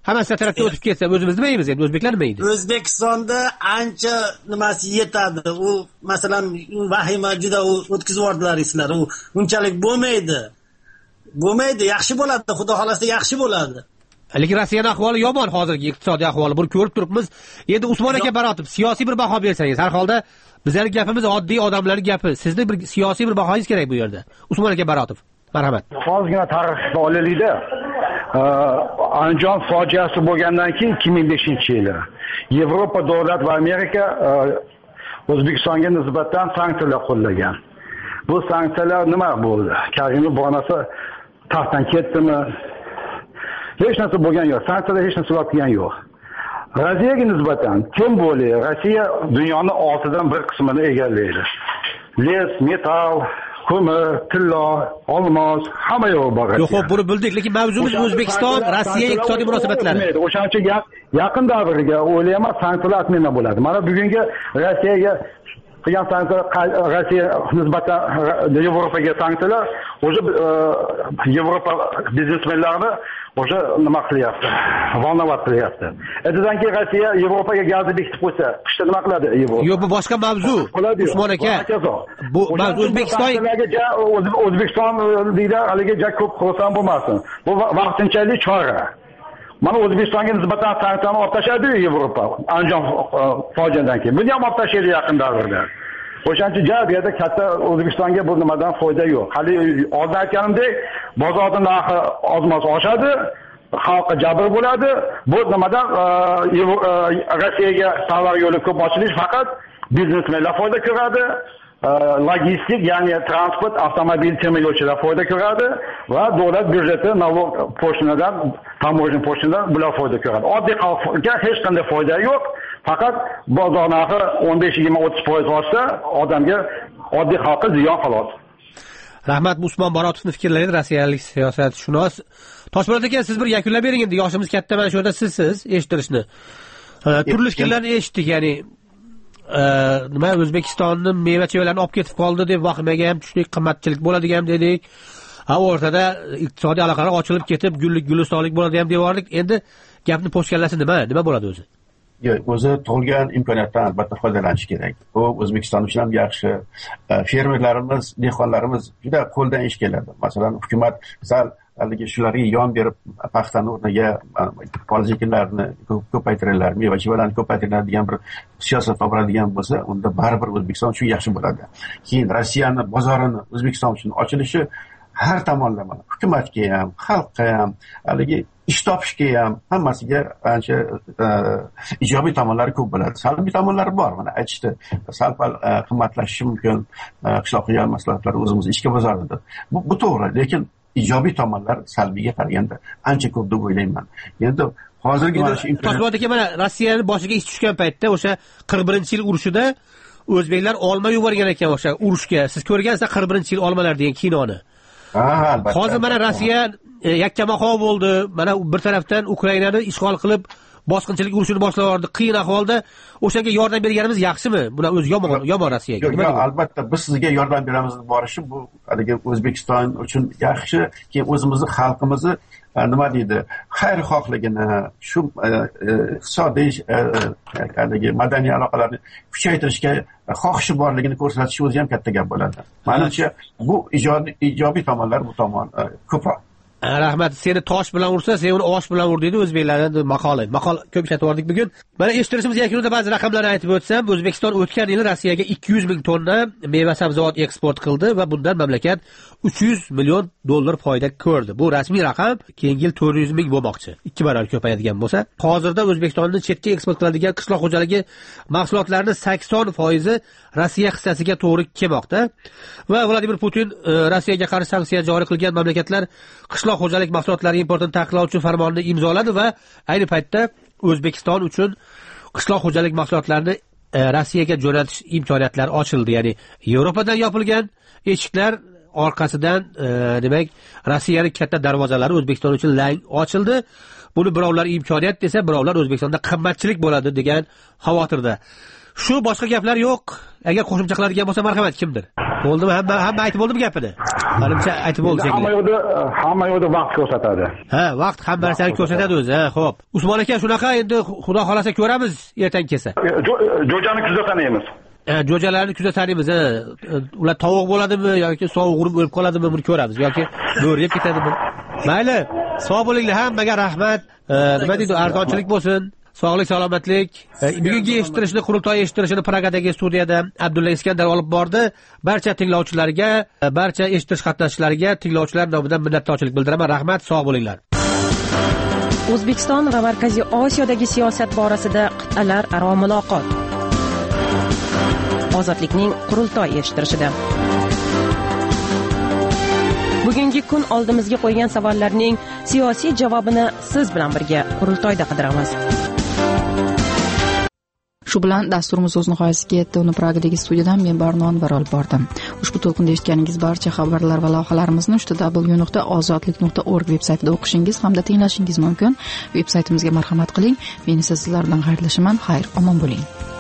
Speaker 10: hammasi tarafga o'tib ketsa o'zimiz nimaymiz endi, o'zbeklar nima yeydi?
Speaker 6: O'zbekistonda ancha nimasi yetadi. U masalan vahima juda o'tkazib yubordilaring sizlar. U unchalik bo'lmaydi. Bo'lmaydi, yaxshi bo'ladi, xudo xolasa yaxshi bo'ladi.
Speaker 10: Lekin Rossiyaning ahvoli yomon hozirgi iqtisodiy ahvoli. Buni ko'rib turibmiz. Endi Usmon aka Barotov siyosiy bir baho bersangiz, har holda bizning gapimiz oddiy odamlarning gapi. Sizni bir siyosiy bir bahoyingiz kerak bu yerda. Usmon aka Barotov. Marhamat.
Speaker 20: Hozirgina tarixni olaylikda. Andijon fojiasi bo'lgandan keyin ikki ming beshinchi yili Yevropa davlat va Amerika O'zbekistonga nisbatan sanksiyalar qo'llagan. Bu sanksiyalar nima bo'ldi? Karimov bonasi taxtdan ketdimi? Hech narsa bo'lgan yo'q. Sanksiyalar hech narsa qilgan yo'q. Rossiyaga nisbatan kim bo'ldi? Rossiya dunyoning oltidan bir qismini egallaydi. Les, metal, ko'mir, tilla, olmos, hamma yo'q bor.
Speaker 10: Yo'q, buni bildik, lekin mavzumiz O'zbekiston, Rossiya iqtisodiy munosabatlari.
Speaker 20: O'shancha yaqin davrga o'ylayman sanksiyalar atmana bo'ladi. Mana bugungi Rossiyaga qilgan sanksiyalar, Rossiya nisbatan Yevropaga sanksiyalar, o'sha Yevropa biznesmenlarini o'sha nima qilyapti? Volnovat qilyapti. Aytidan keyin Rossiya Yevropaga gazni bekitib qo'ysa, qishda nima qiladi Yevropa?
Speaker 10: Yo'q, bu boshqa mavzu. Usmon aka. Bu mavzu O'zbekiston
Speaker 20: O'zbekiston deydi, haliga ja ko'p xursand bo'lmasin. Bu vaqtinchalik chora. Mana O'zbekistonga nisbatan sanksiyani olib tashladi Yevropa. Andijon fojiadan keyin. Buni ham olib tashladi yaqin davrda. O'shancha ja bu yerda katta O'zbekistonga bu nimadan foyda yo'q. Hali oldin aytganimdek, bozorda narxi ozmos oshadi, xalqqa jabr bo'ladi. Bu nimadan Rossiyaga tovar yo'li ko'p ochilish faqat biznesmenlar foyda ko'radi. Logistik, ya'ni transport, avtomobil, temir yo'lchilar foyda ko'radi va davlat byudjeti nalog pochtinadan, tamojna pochtinadan bular foyda ko'radi. Oddiy xalqqa hech qanday foyda yo'q. Faqat bozor narxi o'n besh, yigirma, o'ttiz foiz oshsa, odamga, oddiy xalqqa ziyon xolos.
Speaker 10: Rahmat, Usmon Barotovning fikrlari, rossiyalik siyosatshunos. Toshpo'lat aka, siz bir yakunlab bering endi, yoshimiz katta, mana shu yerda sizsiz eshittirishni. Turli fikrlarni eshitdik, ya'ni nima O'zbekistonning meva-chevalarni olib ketib qoldi deb vahimaga ham tushdik, qimmatchilik bo'ladigan ham dedik. Ha, o'rtada iqtisodiy aloqalar ochilib ketib, gullik gulistonlik bo'ladi ham devordik. Endi gapni po'shkallasi nima? Nima bo'ladi o'zi?
Speaker 21: Yo'q, o'zi tug'ilgan imkoniyatdan albatta foydalanish kerak. Bu O'zbekiston uchun ham yaxshi. Fermerlarimiz, dehqonlarimiz juda qo'ldan ish keladi. Masalan, hukumat sal haligi shularga yon berib, paxtani o'rniga polizekinlarni ko'paytiringlar, meva-chevalarni ko'paytiringlar degan bir siyosat topadigan bo'lsa, unda baribir O'zbekiston uchun yaxshi bo'ladi. Keyin Rossiyani bozorini O'zbekiston uchun ochilishi har tomonlama, hukumatga ham, xalqqa ham, haligi ish topishga ham, hammasiga ancha ijobiy tomonlari ko'p bo'ladi. Salbiy tomonlari bor, mana aytishdi. Sal-pal qimmatlashishi mumkin, qishloq xo'jalik mahsulotlari o'zimiz ishga bozorida. Bu, bu to'g'ri, lekin ijobiy tomonlar salbiyga qaraganda ancha ko'p deb o'ylayman. Endi hozirgi mana shu
Speaker 10: Toshpo'lat aka, mana Rossiyaning boshiga ish tushgan paytda o'sha qirq birinchi yil urushida o'zbeklar olma yuborgan ekan o'sha urushga. Siz ko'rgansiz qirq birinchi yil olmalar degan kinoni.
Speaker 21: Ha, albatta.
Speaker 10: Hozir mana Rossiya yakkamaqo bo'ldi. Mana bir tarafdan Ukrainani ishg'ol qilib bosqinchilik urushini boshlab yubordi. Qiyin ahvolda o'shanga yordam berganimiz yaxshimi? Buni o'zi yomon, yomon Rossiyaga.
Speaker 21: Yo'q, albatta biz sizga yordam beramiz deb borishi bu haligi O'zbekiston uchun yaxshi, keyin o'zimizning xalqimizni nima deydi, xayrixohligini, shu iqtisodiy haligi madaniy aloqalarni kuchaytirishga xohishi borligini ko'rsatish o'zi ham katta gap bo'ladi. Menimcha bu ijobiy tomonlar bu tomon ko'proq.
Speaker 10: Rahmat, seni tosh bilan ursa, sen uni osh bilan ur deydi o'zbeklarning maqoli. Maqol ko'p ishlatib yubordik bugun. Mana eshittirishimiz yakunida ba'zi raqamlarni aytib o'tsam, O'zbekiston o'tgan yili Rossiyaga ikki yuz ming tonna meva-sabzavot eksport qildi va bundan mamlakat uch yuz million dollar foyda ko'rdi. Bu rasmiy raqam, keyingi yil to'rt yuz ming bo'lmoqchi. ikki barobar ko'payadigan bo'lsa, hozirda O'zbekistonning chetga eksport qiladigan qishloq xo'jaligi mahsulotlarining sakson foizi Rossiya hissasiga to'g'ri kelmoqda. Va Vladimir Putin Rossiyaga qarshi sanksiya joriy qilgan mamlakatlar qishloq xo'jalik mahsulotlari importini taqiqlovchi farmonni imzoladi va ayni paytda O'zbekiston uchun qishloq xo'jalik mahsulotlarini Rossiyaga jo'natish imkoniyatlari ochildi. Ya'ni Yevropadan yopilgan eshiklar orqasidan demak Rossiyaning katta darvozalari O'zbekiston uchun lang ochildi. Buni birovlar imkoniyat desa, birovlar O'zbekistonda qimmatchilik bo'ladi degan xavotirda. Shu boshqa gaplar yo'q. Agar qo'shimcha qiladigan bo'lsa marhamat, kimdir? Bo'ldimi? Hamma hamma aytib bo'ldimi gapini? Manimcha aytib bo'ldi shekilli.
Speaker 20: Hamma yo'da hamma yo'da vaqt ko'rsatadi.
Speaker 10: Ha, vaqt hamma narsani ko'rsatadi o'zi. Ha, xo'p. Usmon aka, shunaqa endi Xudo xolasa ko'ramiz ertaga kelsa.
Speaker 20: Jo'jani kuzatamiz.
Speaker 10: Jo'jalarni kuzatamiz. Ular tovuq bo'ladimi yoki sovuq urib o'lib qoladimi buni ko'ramiz yoki bo'ri yeb ketadimi? Mayli, sog' bo'linglar, hammaga rahmat. Nima deydi, arzonchilik bo'lsin. Sog'lik, salomatlik. Bugungi eshittirishni, qurultoy eshittirishini Pragadagi studiyada Abdulla Iskandar olib bordi. Barcha tinglovchilarga, barcha eshittirish qatnashchilariga tinglovchilar nomidan minnatdorchilik bildiraman. Rahmat, sog' bo'linglar.
Speaker 7: O'zbekiston va Markaziy Osiyodagi siyosat borasida qit'alar aro muloqot. Ozodlikning qurultoy eshittirishida. Bugungi kun oldimizga qo'ygan savollarning siyosiy javobini siz bilan birga qurultoyda qidiramiz.
Speaker 1: Shu bilan dasturimiz o'z nihoyasiga yetdi. Uni Pragadagi studiyadan men Barno Anvar olib bordim. Ushbu to'lqinda eshitganingiz barcha xabarlar va lavhalarimizni w nuqta ozodlik nuqta org veb-saytida o'qishingiz hamda tinglashingiz mumkin. Veb-saytimizga marhamat qiling. Men esa sizlar bilan xayrlashaman. Xayr, omon bo'ling.